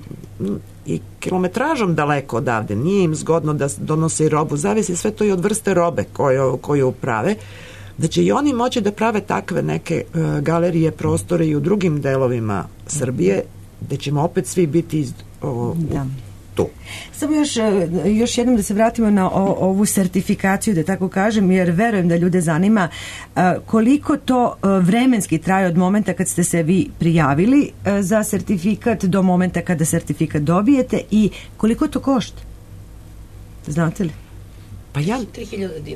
i kilometražom daleko odavde, nije im zgodno da donose i robu, zavisi sve to i od vrste robe koju, koju prave, da će i oni moći da prave takve neke uh, galerije, prostore i u drugim delovima Srbije, da ćemo opet svi biti iz, o, da. Tu. Samo još, još jednom da se vratimo na o, ovu sertifikaciju, da tako kažem, jer verujem da ljude zanima a, koliko to a, vremenski traje od momenta kad ste se vi prijavili a, za sertifikat do momenta kada sertifikat dobijete i koliko to košta? Znate li? Pa ja... tri hiljade dinara.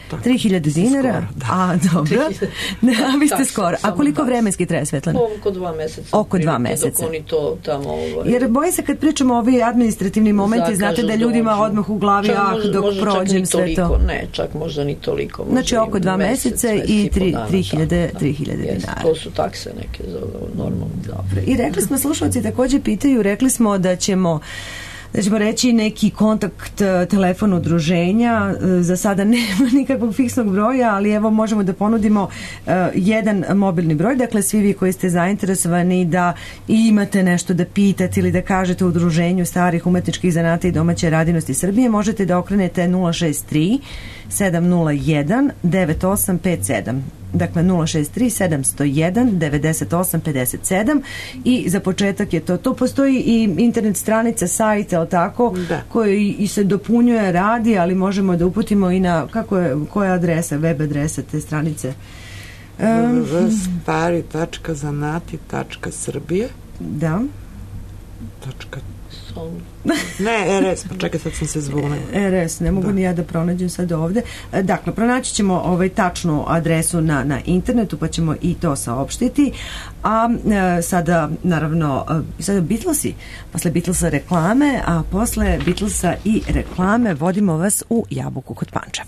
tri hiljade dinara. Skoro, da. A, dobro. A vi ste skoro. A koliko vremenski traje, Svetlana? Oko dva meseca. Oko dva meseca. Dok oni to tamo... Ovaj... Jer boji se kad pričamo o ovi administrativni momenti, znate da ljudima dođu. Odmah u glavi, čak, ah, može, dok može prođem sve toliko, to. Ne, čak možda ni toliko. Znači oko dva meseca i tri hiljade dinara. dinara. To su takse neke za normalno. Dobro. I rekli smo, slušalci također pitaju, rekli smo da ćemo da ćemo reći neki kontakt telefon udruženja. Za sada nema nikakvog fiksnog broja, ali evo možemo da ponudimo uh, jedan mobilni broj. Dakle, svi vi koji ste zainteresovani da imate nešto da pitate ili da kažete u udruženju starih umetničkih zanata i domaće radinosti Srbije, možete da okrenete nula šest tri sedam nula jedan devet osam pet sedam. Dakle, nula šest tri sedam zero jedan devet osam pet sedam i za početak je to. To postoji i internet stranica, sajt, ali tako, da. Koji i se dopunjuje, radi, ali možemo da uputimo i na, kako je, koja je adresa, web adresa te stranice? Um, stari tačka zanati tačka srbije Da. Tačka Ne, R S, pa čekaj, sad sam se zvonila. R S, ne mogu da. Ni ja da pronađem sad ovde. Dakle, pronaći ćemo ovaj tačnu adresu na, na internetu, pa ćemo i to saopštiti. A e, sada, naravno, e, sada Beatlesi, posle Beatlesa reklame, a posle Beatlesa i reklame vodimo vas u Jabuku kod Pančeva.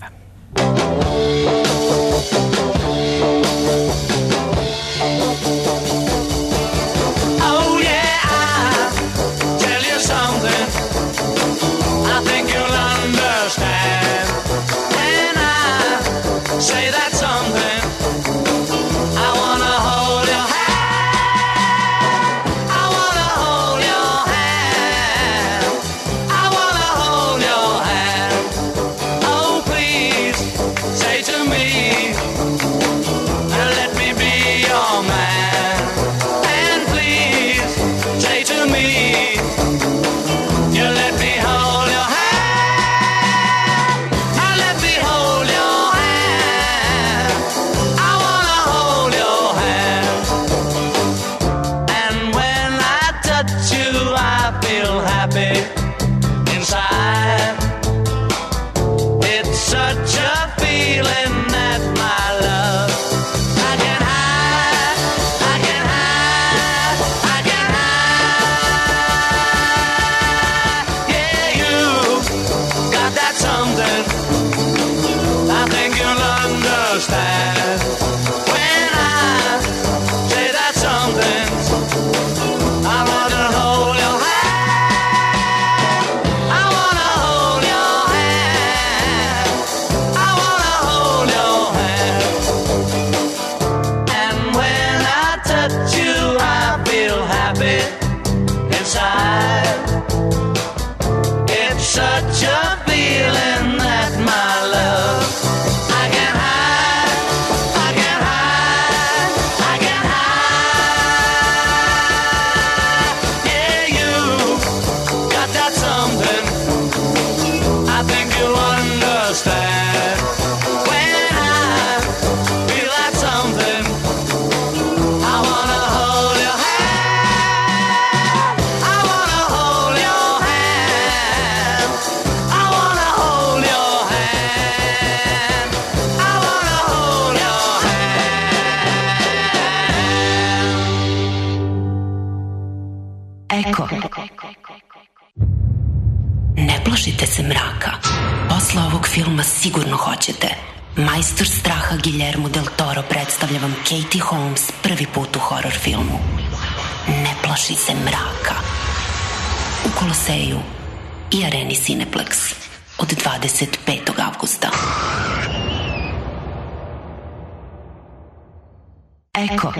Say that something. I wanna hold your hand. I wanna hold your hand. I wanna hold your hand. Oh, please say to me, let me be your man. And please say to me, you let me hold your hand. Eko. Ne plašite se mraka. Posle ovog filma sigurno hoćete. Majstor straha Guillermo del Toro predstavlja vam Katie Holmes prvi put u horor filmu. Ne plaši se mraka. U Koloseju i areni Cineplex od dvadeset petog avgusta. Eko.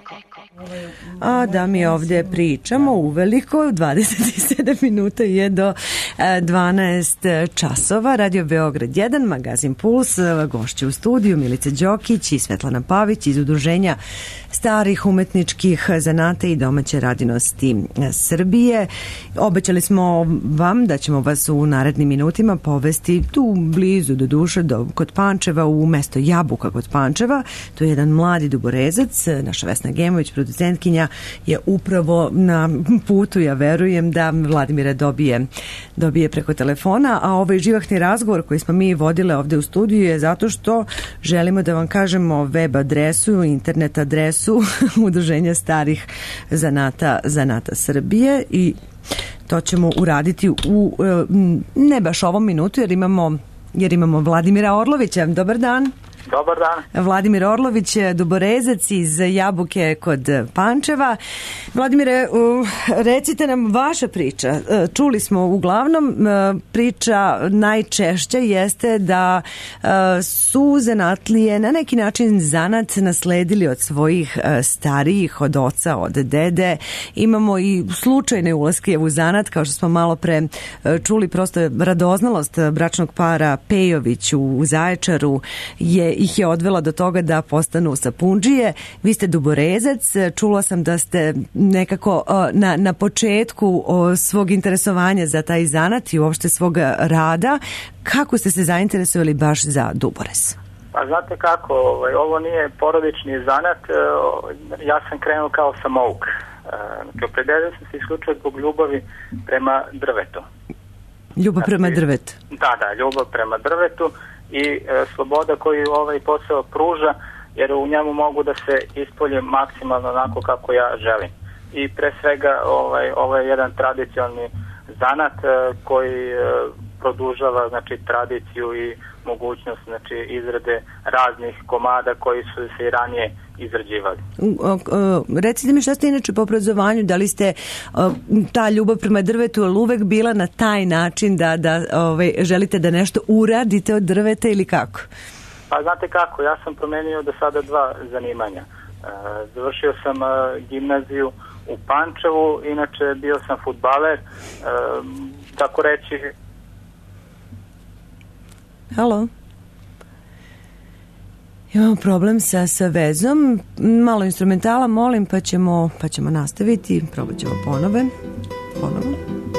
A da mi ovdje pričamo uveliko, dvadeset sedam minuta je do dvanaest časova. Radio Beograd jedan, magazin Puls, gošće u studiju Milica Đokić i Svetlana Pavić iz udruženja starih umetničkih zanata i domaće radinosti Srbije. Obećali smo vam da ćemo vas u narednim minutima povesti tu blizu do duše do, kod Pančeva u mesto Jabuka kod Pančeva. To je jedan mladi Duborezac Leskovac. Naša Vesna Gemović, producentkinja, je upravo na putu, ja verujem, da Vladimira dobije, dobije preko telefona, a ovaj živahni razgovor koji smo mi vodile ovde u studiju je zato što želimo da vam kažemo web adresu, internet adresu Udruženja starih zanata, zanata Srbije, i to ćemo uraditi u ne baš ovom minutu, jer imamo, jer imamo Vladimira Orlovića. Dobar dan. Dobar dan. Vladimir Orlović, duborezac iz Jabuke kod Pančeva. Vladimire, recite nam vaša priča. Čuli smo uglavnom, priča najčešća jeste da su zanatlije na neki način zanat nasledili od svojih starijih, od oca, od dede. Imamo i slučajne ulaske u zanat, kao što smo malo pre čuli, prosto radoznalost bračnog para Pejović u Zaječaru je ih je odvela do toga da postanu sapundžije. Vi ste duborezac, čula sam da ste nekako na, na početku svog interesovanja za taj zanat i uopšte svog rada. Kako ste se zainteresovali baš za duborez? Pa znate kako, ovaj, ovo nije porodični zanat, ja sam krenuo kao samouk. Znači, opredelio sam se isključivo zbog ljubavi prema drvetu. Ljubav prema znači, drvetu? Da, da, ljubav prema drvetu i e, sloboda koju ovaj posao pruža, jer u njemu mogu da se ispoljem maksimalno onako kako ja želim. I pre svega ovaj, ovo je jedan tradicionalni zanat e, koji e, produžava znači, tradiciju i mogućnost znači, izrade raznih komada koji su se i ranije izrađivali. Recite mi šta ste inače po obrazovanju, da li ste ta ljubav prema drvetu uvek bila na taj način da, da ovaj, želite da nešto uradite od drveta ili kako? Pa znate kako, ja sam promenio do sada dva zanimanja. Završio sam gimnaziju u Pančevu, inače bio sam fudbaler, tako reći. Halo? Imamo problem sa, sa vezom. Malo instrumentala, molim, pa ćemo, pa ćemo nastaviti. Probat ćemo ponove. Ponovo.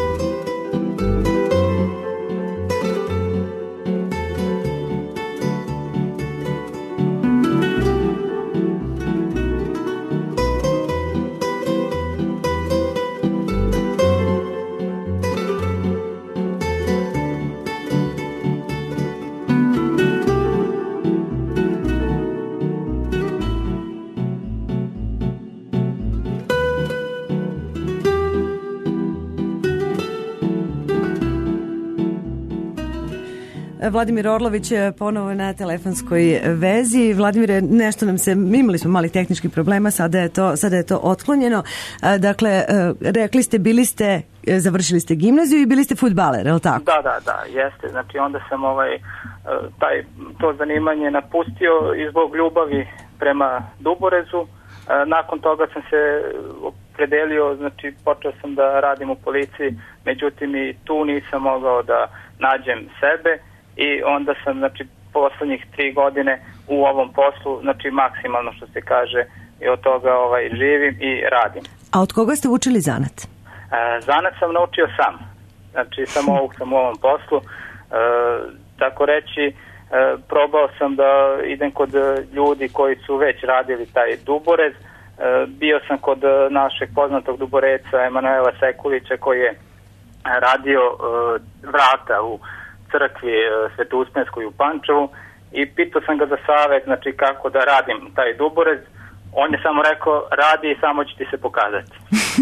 Vladimir Orlović je ponovo na telefonskoj vezi. Vladimire, nešto nam se, imali smo malih tehničkih problema, sada je to, sada je to otklonjeno. Dakle, rekli ste, bili ste, završili ste gimnaziju i bili ste fudbaler, je li tako? Da, da, da, jeste. Znači onda sam ovaj, taj, to zanimanje napustio i zbog ljubavi prema duborezu. Nakon toga sam se opredelio, znači počeo sam da radim u policiji, međutim i tu nisam mogao da nađem sebe. I onda sam, znači, poslednjih tri godine u ovom poslu, znači, maksimalno što se kaže, i od toga ovaj, živim i radim. A od koga ste učili zanat? E, zanat sam naučio sam. Znači, samo ovog sam u ovom poslu. E, tako reći, e, probao sam da idem kod ljudi koji su već radili taj duborez. E, bio sam kod našeg poznatog duboreca Emanuela Sekulića koji je radio e, vrata u crkvi Sveto-Uspenskoj u Pančevu i pitao sam ga za savet, znači kako da radim taj duborez. On je samo rekao, radi i samo će ti se pokazati.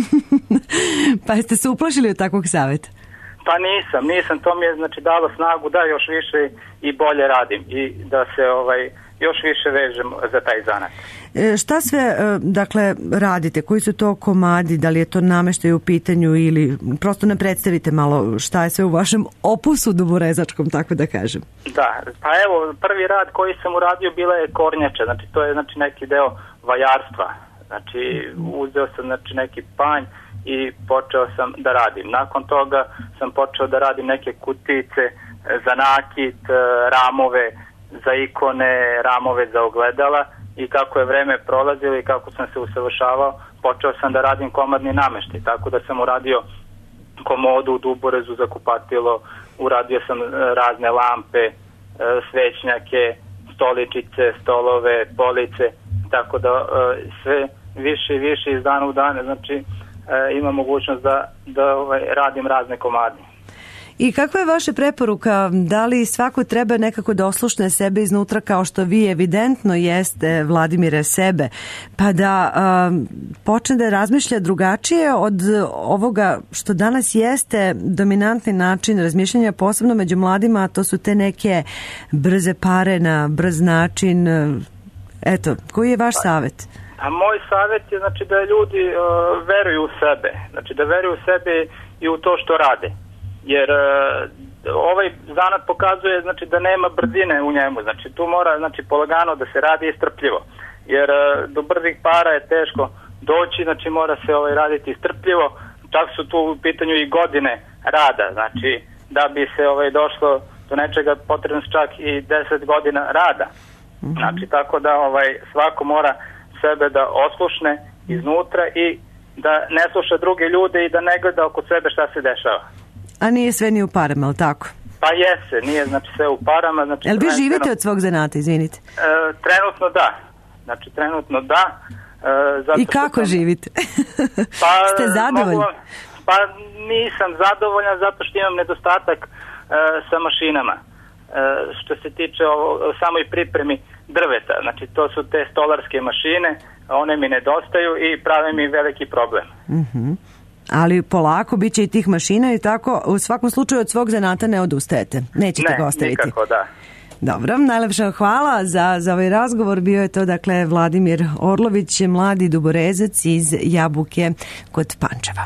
Pa jeste se uplašili od takvog saveta? Pa nisam, nisam, to mi je znači dalo snagu da još više i bolje radim i da se ovaj još više vežem za taj zanat. E, šta sve, e, dakle, radite? Koji su to komadi? Da li je to nameštaj u pitanju ili prosto ne predstavite malo šta je sve u vašem opusu duborezačkom, tako da kažem? Da, pa evo, prvi rad koji sam uradio bila je kornjača, znači to je znači neki deo vajarstva. Znači uzeo sam znači neki panj i počeo sam da radim. Nakon toga sam počeo da radim neke kutice za nakit, ramove za ikone, ramove za ogledala i kako je vreme prolazilo i kako sam se usavršavao, počeo sam da radim komadni nameštaj, tako da sam uradio komodu u duborezu za kupatilo, uradio sam razne lampe, svećnjake, stoličice, stolove, police, tako da uh, sve više i više iz dana u dane, znači uh, ima mogućnost da, da ovaj, radim razne komade. I kakva je vaša preporuka? Da li svako treba nekako da oslušne sebe iznutra kao što vi evidentno jeste, Vladimire, sebe, pa da um, počne da razmišlja drugačije od ovoga što danas jeste dominantni način razmišljanja, posebno među mladima, a to su te neke brze pare na brz način. Eto, koji je vaš savjet? A moj savjet je znači da ljudi uh, veruju u sebe, znači da veruju u sebe i u to što rade. Jer uh, ovaj zanat pokazuje znači da nema brzine u njemu, znači tu mora znači polagano da se radi i strpljivo, jer uh, do brzih para je teško doći, znači mora se ovaj raditi strpljivo, čak su tu u pitanju i godine rada, znači da bi se ovaj došlo do nečega potrebno čak i deset godina rada, mm-hmm. znači tako da ovaj svako mora sebe da oslušne iznutra i da ne sluša druge ljude i da ne gleda oko sebe šta se dešava. A nije sve ni u parama, ali tako? Pa jese, nije znači sve u parama. Znači, Jel vi živite od svog zanata, izvinite? E, trenutno da. Znači trenutno da. E, zato I kako sam, živite? Pa, Ste zadovoljni? Mogu, pa nisam zadovoljan zato što imam nedostatak e, sa mašinama. E, što se tiče o, o samoj pripremi drveta. Znači to su te stolarske mašine, one mi nedostaju i prave mi veliki problem. Mhm. Ali polako bit će i tih mašina i tako, u svakom slučaju od svog zanata ne odustajete. Nećete ne, ga ostaviti. Ne, nikako, da. Dobro, najlepša hvala za, za ovaj razgovor. Bio je to, dakle, Vladimir Orlović, mladi duborezac iz Jabuke kod Pančeva.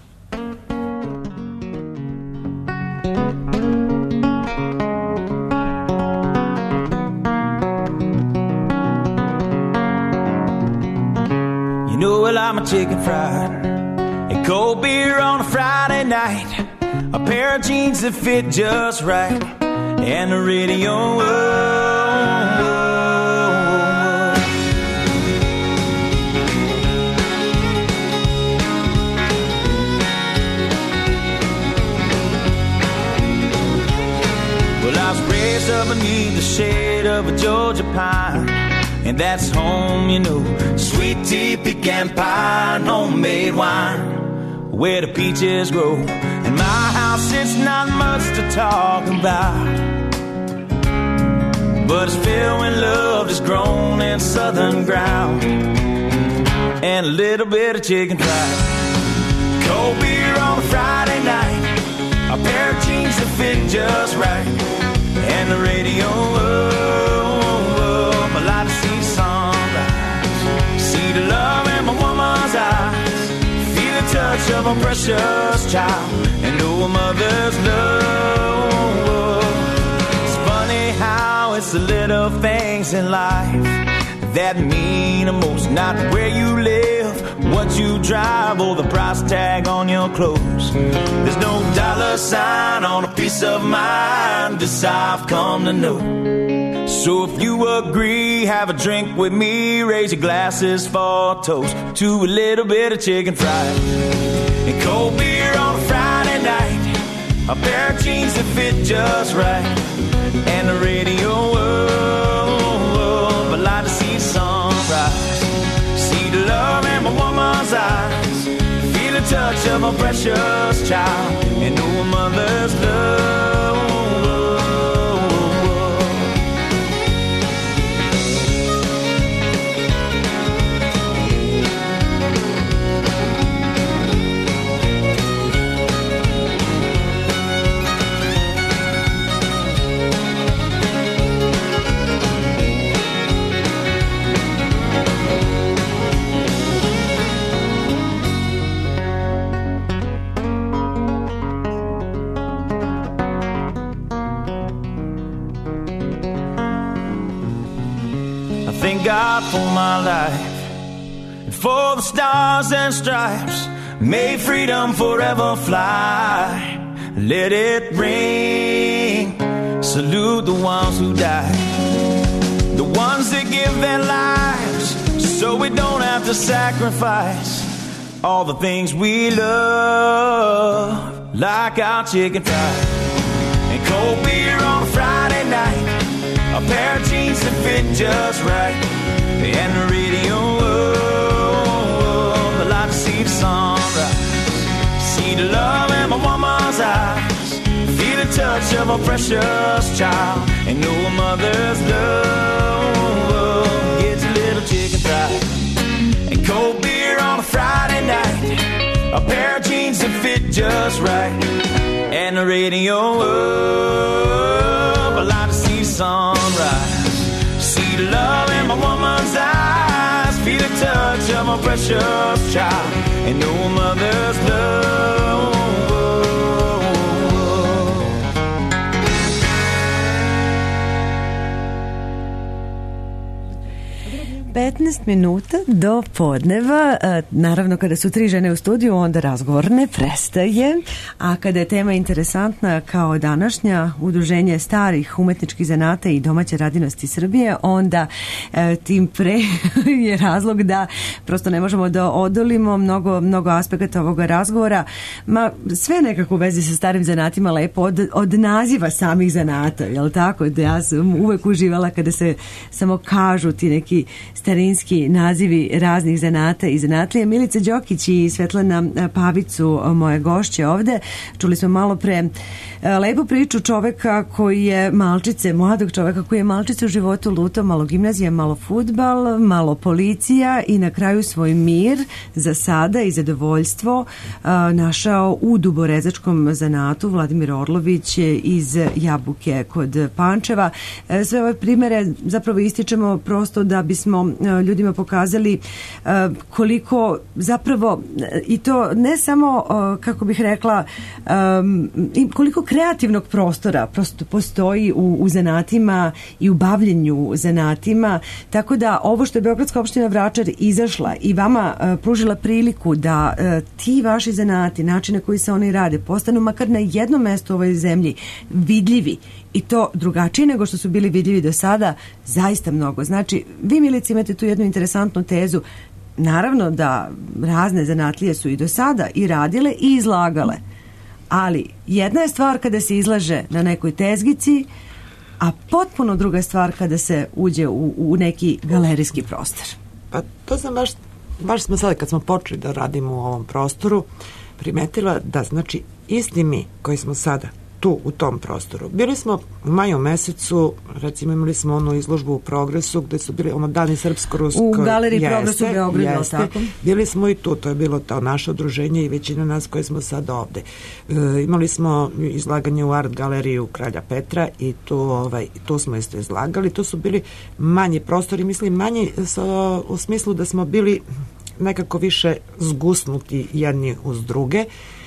You know well I'm a chicken fried, a cold beer on a Friday night, a pair of jeans that fit just right, and the radio. Oh, oh, oh. Well, I was raised up beneath the shade of a Georgia pine, and that's home, you know. Sweet tea, pecan pie, and homemade wine, where the peaches grow. In my house, it's not much to talk about, but it's filled when love is grown in southern ground, and a little bit of chicken fried. Cold beer on a Friday night, a pair of jeans that fit just right, and the radio. Oh, oh, oh, I like to see sunrise, see the love in my woman's eyes, feel the touch of a precious child, and know a mother's love. It's funny how it's the little things in life that mean the most. Not where you live, what you drive, or the price tag on your clothes. There's no dollar sign on a piece of mind, this I've come to know. So if you agree, have a drink with me, raise your glasses for a toast to a little bit of chicken fried, and cold beer on a Friday night, a pair of jeans that fit just right, and the radio. Oh, oh, I like to see sunrise, see the love in my woman's eyes, feel the touch of a precious child, and know a mother's love. Thank God for my life, and for the stars and stripes, may freedom forever fly. Let it ring, salute the ones who died, the ones that give their lives so we don't have to sacrifice all the things we love, like our chicken fried, and cold beer on a Friday night, a pair of jeans that fit just right, and the radio. see the sunrise. See the love in my woman's eyes. Feel the touch of a precious child. And know a mother's love gets a little chicken fried. And cold beer on a Friday night. A pair of jeans that fit just right. And the radio up. I like to see the sunrise. See the love in my woman's eyes. Feel the touch of my precious child. And know a mother's love. petnaest minuta do podneva, naravno kada su tri žene u studiju onda razgovor ne prestaje, a kada je tema interesantna kao današnja, udruženje starih umetničkih zanata i domaće radinosti Srbije, onda tim pre je razlog da prosto ne možemo da odolimo mnogo, mnogo aspekata ovoga razgovora, ma sve nekako u vezi sa starim zanatima lepo od, od naziva samih zanata, jel tako? Da ja sam uvek uživala kada se samo kažu ti neki starinski nazivi raznih zanata i zanatlija. Milica Đokić i Svetlana Pavić su moje gošće ovde. Čuli smo malo pre lepu priču čoveka koji je malčice, mladog čoveka koji je malčice u životu lutao, malo gimnazija, malo fudbal, malo policija i na kraju svoj mir za sada i zadovoljstvo našao u duborezačkom zanatu. Vladimir Orlović iz Jabuke kod Pančeva. Sve ove primere zapravo ističemo prosto da bismo ljudima pokazali koliko zapravo, i to ne samo, kako bih rekla, koliko kreativnog prostora prosto postoji u, u zanatima i u bavljenju zanatima, tako da ovo što je Beogradska opština Vračar izašla i vama uh, pružila priliku da uh, ti vaši zanati, načine koji se oni rade, postanu makar na jednom mestu u ovoj zemlji vidljivi i to drugačije nego što su bili vidljivi do sada, zaista mnogo. Znači, vi, Milici, imate tu jednu interesantnu tezu. Naravno da razne zanatlije su i do sada i radile i izlagale, ali jedna je stvar kada se izlaže na nekoj tezgici, a potpuno druga stvar kada se uđe u, u neki galerijski prostor. Pa to sam baš, baš smo sad kad smo počeli da radimo u ovom prostoru primetila da znači isti mi koji smo sada tu u tom prostoru. Bili smo u maju mesecu, recimo imali smo onu izložbu u Progresu gde su bili ono dani srpsko-rusko. U galeriji jeste, Progresu u Beogradu, tako? Bili smo i tu, to je bilo to naše udruženje i većina nas koji smo sad ovde. E, imali smo izlaganje u Art galeriju Kralja Petra i tu, ovaj, tu smo isto izlagali. To su bili manji prostori, mislim manji sa, u smislu da smo bili nekako više zgusnuti jedni uz druge.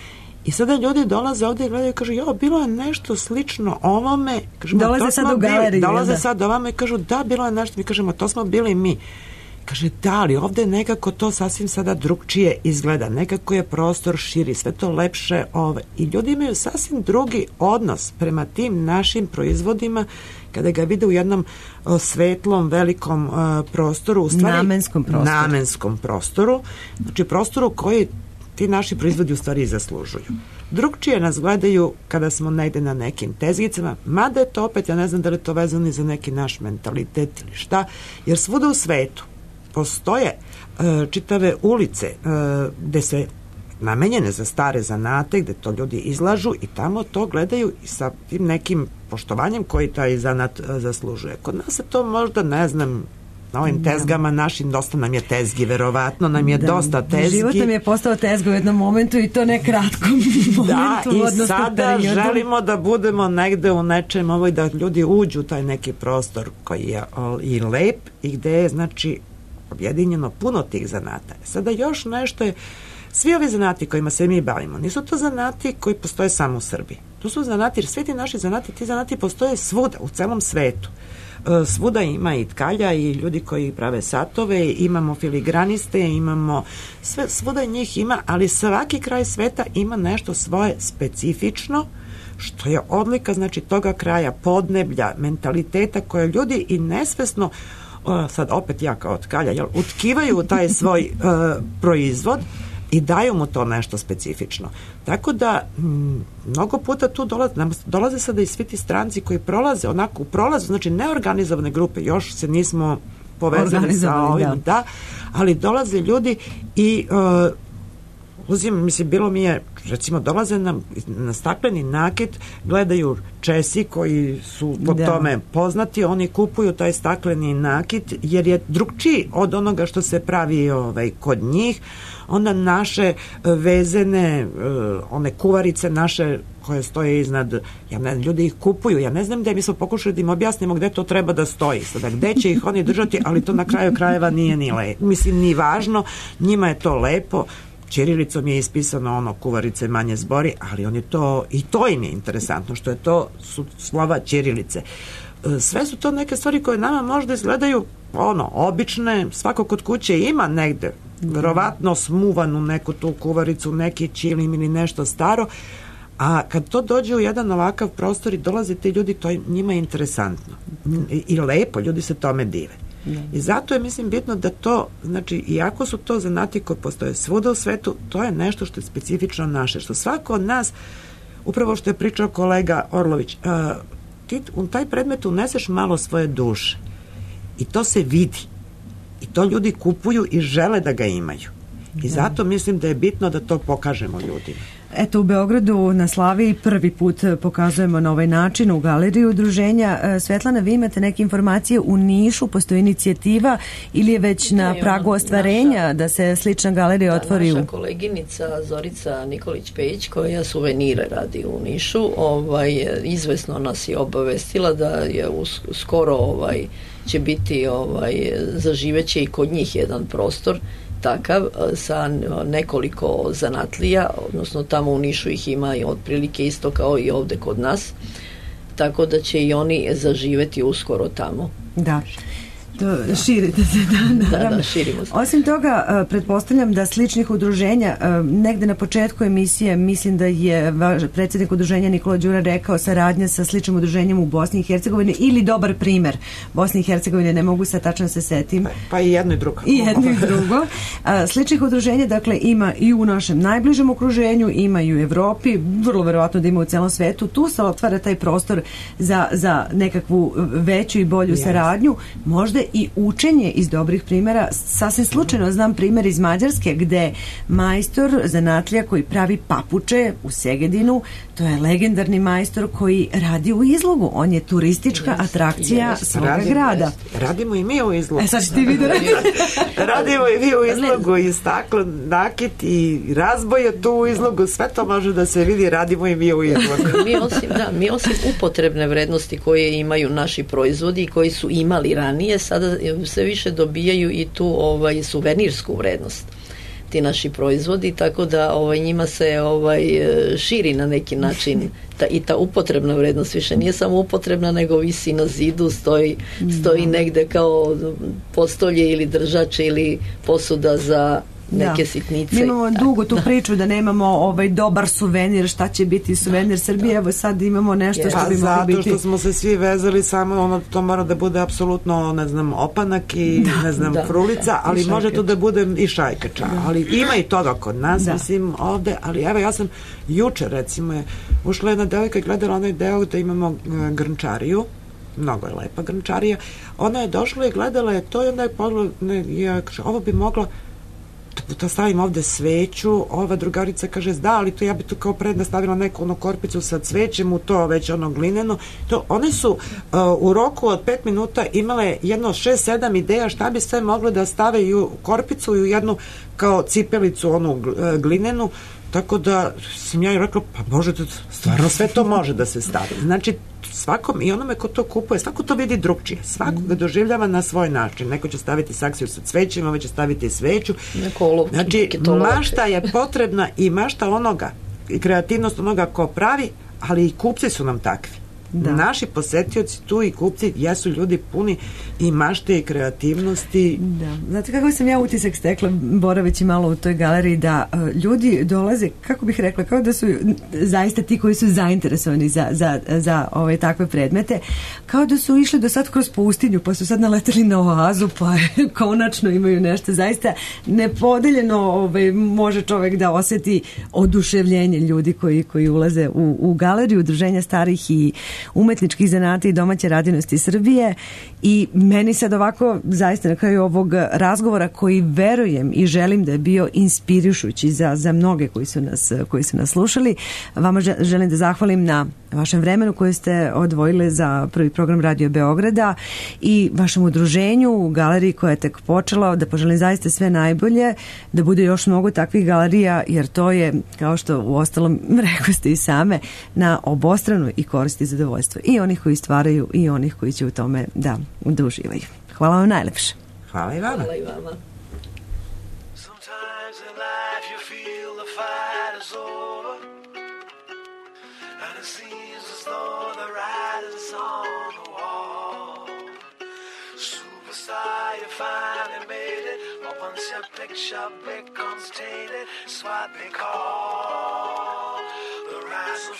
I sada ljudi dolaze ovde i gledaju i kažu, jo, bilo je nešto slično ovome. Kažemo, dolaze sad u galeriju. Dolaze da. sad ovome i kažu, da, bilo je nešto. Mi kažemo, to smo bili mi. Kaže, da, ali ovde nekako to sasvim sada drugčije izgleda. Nekako je prostor širi, sve to lepše. Ove. I ljudi imaju sasvim drugi odnos prema tim našim proizvodima kada ga vide u jednom o, svetlom, velikom o, prostoru. U stvari, namenskom prostoru. Namenskom prostoru. Znači, prostoru koji ti naši proizvodi u stvari zaslužuju. Drugčije nas gledaju kada smo negde na nekim tezgicama, mada je to opet, ja ne znam da li je to vezano i za neki naš mentalitet ili šta, jer svuda u svetu postoje uh, čitave ulice uh, gde se namenjene za stare zanate, gde to ljudi izlažu i tamo to gledaju i sa tim nekim poštovanjem koji taj zanat uh, zaslužuje. Kod nas se to možda, ne znam, na ovim tezgama našim, dosta nam je tezgi, verovatno nam je da, dosta tezgi. Život nam je postao tezga u jednom momentu i to ne kratkom momentu. Da, i sada periodu. Želimo da budemo negde u nečem ovoj, da ljudi uđu u taj neki prostor koji je i lep i gde je, znači, objedinjeno puno tih zanata. Sada još nešto je, svi ovi zanati kojima se mi bavimo, nisu to zanati koji postoje samo u Srbiji. To su zanati, jer svi ti naši zanati, ti zanati postoje svuda, u celom svetu. Svuda ima i tkalja i ljudi koji prave satove, imamo filigraniste, imamo sve, svuda njih ima, ali svaki kraj sveta ima nešto svoje specifično, što je odlika, znači, toga kraja, podneblja, mentaliteta koje ljudi i nesvesno, sad opet ja kao tkalja, jel, utkivaju taj svoj uh, proizvod i daju mu to nešto specifično. Tako da m, mnogo puta tu dolaze, dolaze sada i svi ti stranci koji prolaze onako u prolazu, znači neorganizovane grupe, još se nismo povezali sa ovim, da. da, ali dolaze ljudi i uh, uzim, mislim, bilo mi je, recimo, dolaze na, na stakleni nakit, gledaju Česi koji su po da. tome poznati, oni kupuju taj stakleni nakit jer je drugčiji od onoga što se pravi ovaj, kod njih. Onda naše vezene, one kuvarice naše koje stoje iznad, ja ne znam, ljudi ih kupuju, ja ne znam gde, mi smo pokušali da im objasnimo gde to treba da stoji, sada gde će ih oni držati, ali to na kraju krajeva nije ni lepo, mislim, ni važno, njima je to lepo, ćirilicom je ispisano ono kuvarice manje zbori, ali on je to, i to im je interesantno, što je to su slova ćirilice. Sve su to neke stvari koje nama možda izgledaju ono, obične, svako kod kuće ima negde, verovatno smuvanu neku tu kuvaricu, neki ćilim ili nešto staro, a kad to dođe u jedan ovakav prostor i dolaze ti ljudi, to je njima interesantno i, i lepo, ljudi se tome dive. I zato je, mislim, bitno da to, znači, iako su to zanati koji postoje svuda u svetu, to je nešto što je specifično naše, što svako od nas, upravo što je pričao kolega Orlović, a, ti u taj predmet uneseš malo svoje duše i to se vidi i to ljudi kupuju i žele da ga imaju i zato mislim da je bitno da to pokažemo ljudima. Eto, u Beogradu na Slaviji prvi put pokazujemo na ovaj način u galeriji udruženja. Svetlana, vi imate neke informacije, u Nišu postoji inicijativa ili je već na ne, pragu ostvarenja naša, da se slična galerija da, otvori? Naša koleginica Zorica Nikolić-Pejić, koja suvenire radi u Nišu, ovaj, izvesno nas je obavestila da je us, skoro ovaj, će biti ovaj, zaživeće i kod njih jedan prostor takav sa nekoliko zanatlija, odnosno tamo u Nišu ih ima i otprilike isto kao i ovde kod nas, tako da će i oni zaživeti uskoro tamo. Da. To, širite se, da, da, da, širimo se. Osim toga, pretpostavljam da sličnih udruženja, negde na početku emisije, mislim da je predsjednik udruženja Nikola Đura rekao saradnja sa sličnim udruženjem u Bosni i Hercegovini ili dobar primer Bosni i Hercegovine, ne mogu sad tačno se setim. Pa, pa i jedno i drugo. I jedno i drugo. Sličnih udruženja, dakle, ima i u našem najbližem okruženju, ima i u Evropi, vrlo verovatno da ima u celom svetu. Tu se otvara taj prostor za, za nekakvu veću i bolju yes. saradnju, možda i učenje iz dobrih primjera. Sasvim slučajno znam primjer iz Mađarske gde majstor zanatlija koji pravi papuče u Segedinu, to je legendarni majstor koji radi u izlogu. On je turistička yes, atrakcija yes, svoga radimo, grada. Yes. Radimo i mi u izlogu. E sad ćete vi da radite. Radimo i mi u izlogu i staklo, nakit i razboje tu u izlogu. Sve to može da se vidi, radimo i mi u izlogu. mi, osim, da, mi osim upotrebne vrednosti koje imaju naši proizvodi i koji su imali ranije, sada sve više dobijaju i tu ovaj suvenirsku vrednost ti naši proizvodi, tako da ovaj njima se ovaj širi na neki način ta, i ta upotrebna vrednost više nije samo upotrebna, nego visi na zidu, stoji, stoji negde kao postolje ili držač ili posuda za neke da. sitnice. Mi imamo dugo tu da. priču da nemamo ovaj dobar suvenir, šta će biti suvenir Srbije, da. evo sad imamo nešto yes. što bi moglo biti. Zato što smo se svi vezali samo, ono, to mora da bude apsolutno, ne znam, opanak i, da. ne znam, da. frulica, da. ali može to da bude i šajkača, da. ali ima i toga kod nas, da. mislim, ovde, ali evo, ja sam juče, recimo, je ušla jedna devojka i gledala onaj deo da imamo uh, grnčariju, mnogo je lepa grnčarija, ona je došla i gledala je to i onda je pogledala, ne, ja, ovo bi mogla da stavim ovde sveću, ova drugarica kaže da, ali to ja bi tu kao predna stavila neku ono korpicu sa cvećem u to već ono glineno. To, one su uh, u roku od pet minuta imale jedno šest sedam ideja šta bi sve moglo da stave i u korpicu i u jednu kao cipelicu onu glinenu, tako da sam ja i rekla, pa može, stvarno sve to može da se stavi. Znači, svakom i onome ko to kupuje, svako to vidi drugčije, svako ga doživljava na svoj način. Neko će staviti saksiju sa cvećima, ovo će staviti sveću. Olovki, znači, mašta je potrebna i mašta onoga, i kreativnost onoga ko pravi, ali i kupci su nam takvi. Da. Naši posetioci tu i kupci jesu ljudi puni i mašte i kreativnosti. Da. Znate kako sam ja utisak stekla boraveći malo u toj galeriji, da uh, ljudi dolaze, kako bih rekla, kao da su zaista ti koji su zainteresovani za, za, za ove takve predmete, kao da su išli do sad kroz pustinju, pa su sad naleteli na oazu, pa konačno imaju nešto zaista nepodeljeno, ovaj, može čovek da oseti oduševljenje ljudi koji, koji ulaze u, u galeriju udruženja starih i umetničkih zanata i domaće radinosti Srbije. I meni sad ovako, zaista na kraju ovog razgovora, koji verujem i želim da je bio inspirišući za, za mnoge koji su, nas, koji su nas slušali, vama želim da zahvalim na vašem vremenu koje ste odvojili za prvi program Radio Beograda i vašem udruženju u galeriji koja je tek počela, da poželim zaista sve najbolje, da bude još mnogo takvih galerija, jer to je, kao što u ostalom rekao ste i same, na obostranu i koristi i zadovoljstvo i onih koji stvaraju i onih koji će u tome da, da uživaju. Hvala vam najlepše. Hvala i vama. Hvala i vama. Sometimes in life you feel the fight is over, and it seems as though the writing's on the wall. Superstar, you finally made it, but once your picture becomes tainted, it's what they call the rise and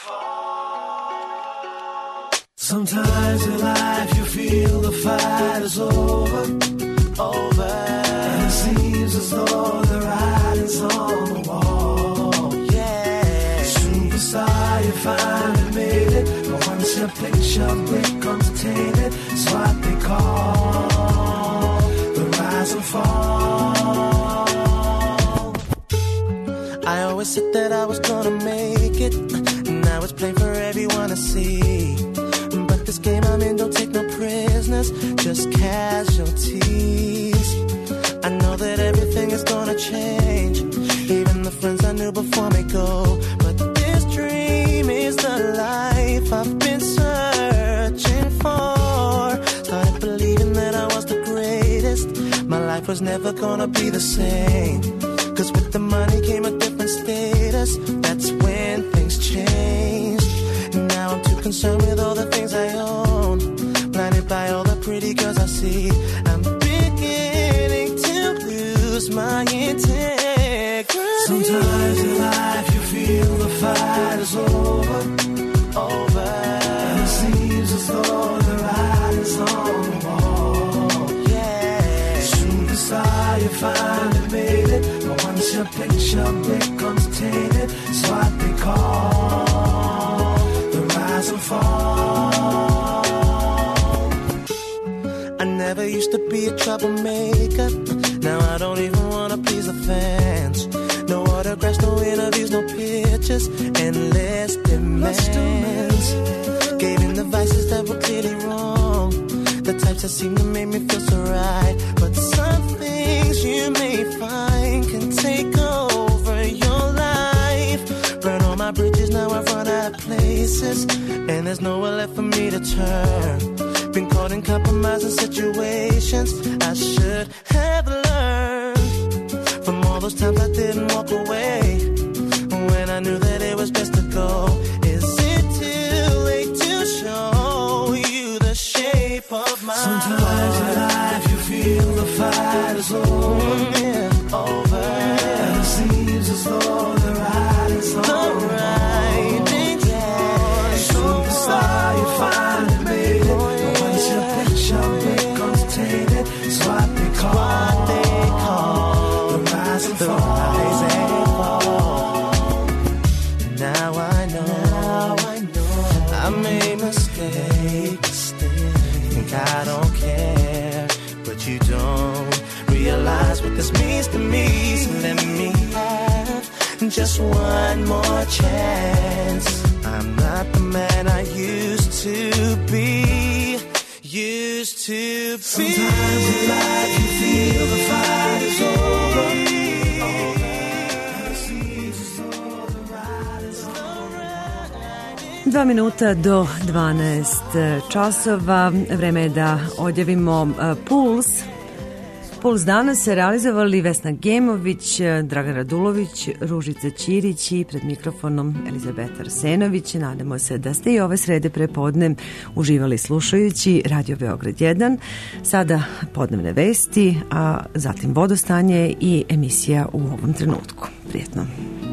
fall. Sometimes in life you feel the fight is over, over, and it seems as though the writing's on the wall. Yeah, superstar, you finally made it, but once your picture becomes tainted, it's what they call the rise and fall. I always said that I was gonna make it, now it's plain for everyone to see. But this game I'm in don't take no prisoners, just casualties. I know that everything is gonna change, even the friends I knew before me go. But this dream is the life I've been searching for. Started believing that I was the greatest, my life was never gonna be the same. Cause with the money came a different status, that's when things changed. Now I'm too concerned with all the things I own, blinded by all the pretty girls I see. I'm beginning to lose my integrity. Sometimes in life you feel the fight is over, over, and it seems as though the writing's on the wall. Yeah, superstar, you finally made it, but once your picture becomes tainted, it's what they call the rise and fall. I never used to be a troublemaker, now I don't even wanna please the fans. No autographs, no interviews, no pictures, endless demands. Gave in the vices that were clearly wrong, the types that seem to make me feel so right. But some things you may find can take over your life. Burn all my bridges, now I've run out of places, and there's nowhere left for me to turn. Been caught in compromising situations I should have learned from all those times I didn't walk away when I knew that it was best to go. Is it too late to show you the shape of my Sometimes heart? In life you feel the fight is over, mm, yeah, over, and it seems as though the writing's on the writing, yeah. Superstar, you finally made it, but once your picture becomes tainted, it's what they call, what they call the rise and fall. Now I know, now I know I made mistakes. Think I don't care, but you don't realize what this means to me. So let me have just one more chance. I'm not the man I used to be. Used to be. Sometimes in life you feel the fight is over. Dva minuta do dvanaest časova. Vreme je da odjavimo Puls. Puls danas se realizovali Vesna Gemović, Dragan Radulović, Ružica Ćirić i pred mikrofonom Elizabeta Arsenović. Nadamo se da ste i ove srede prepodne uživali slušajući Radio Beograd jedan. Sada podnevne vesti, a zatim vodostanje i emisija u ovom trenutku. Prijetno.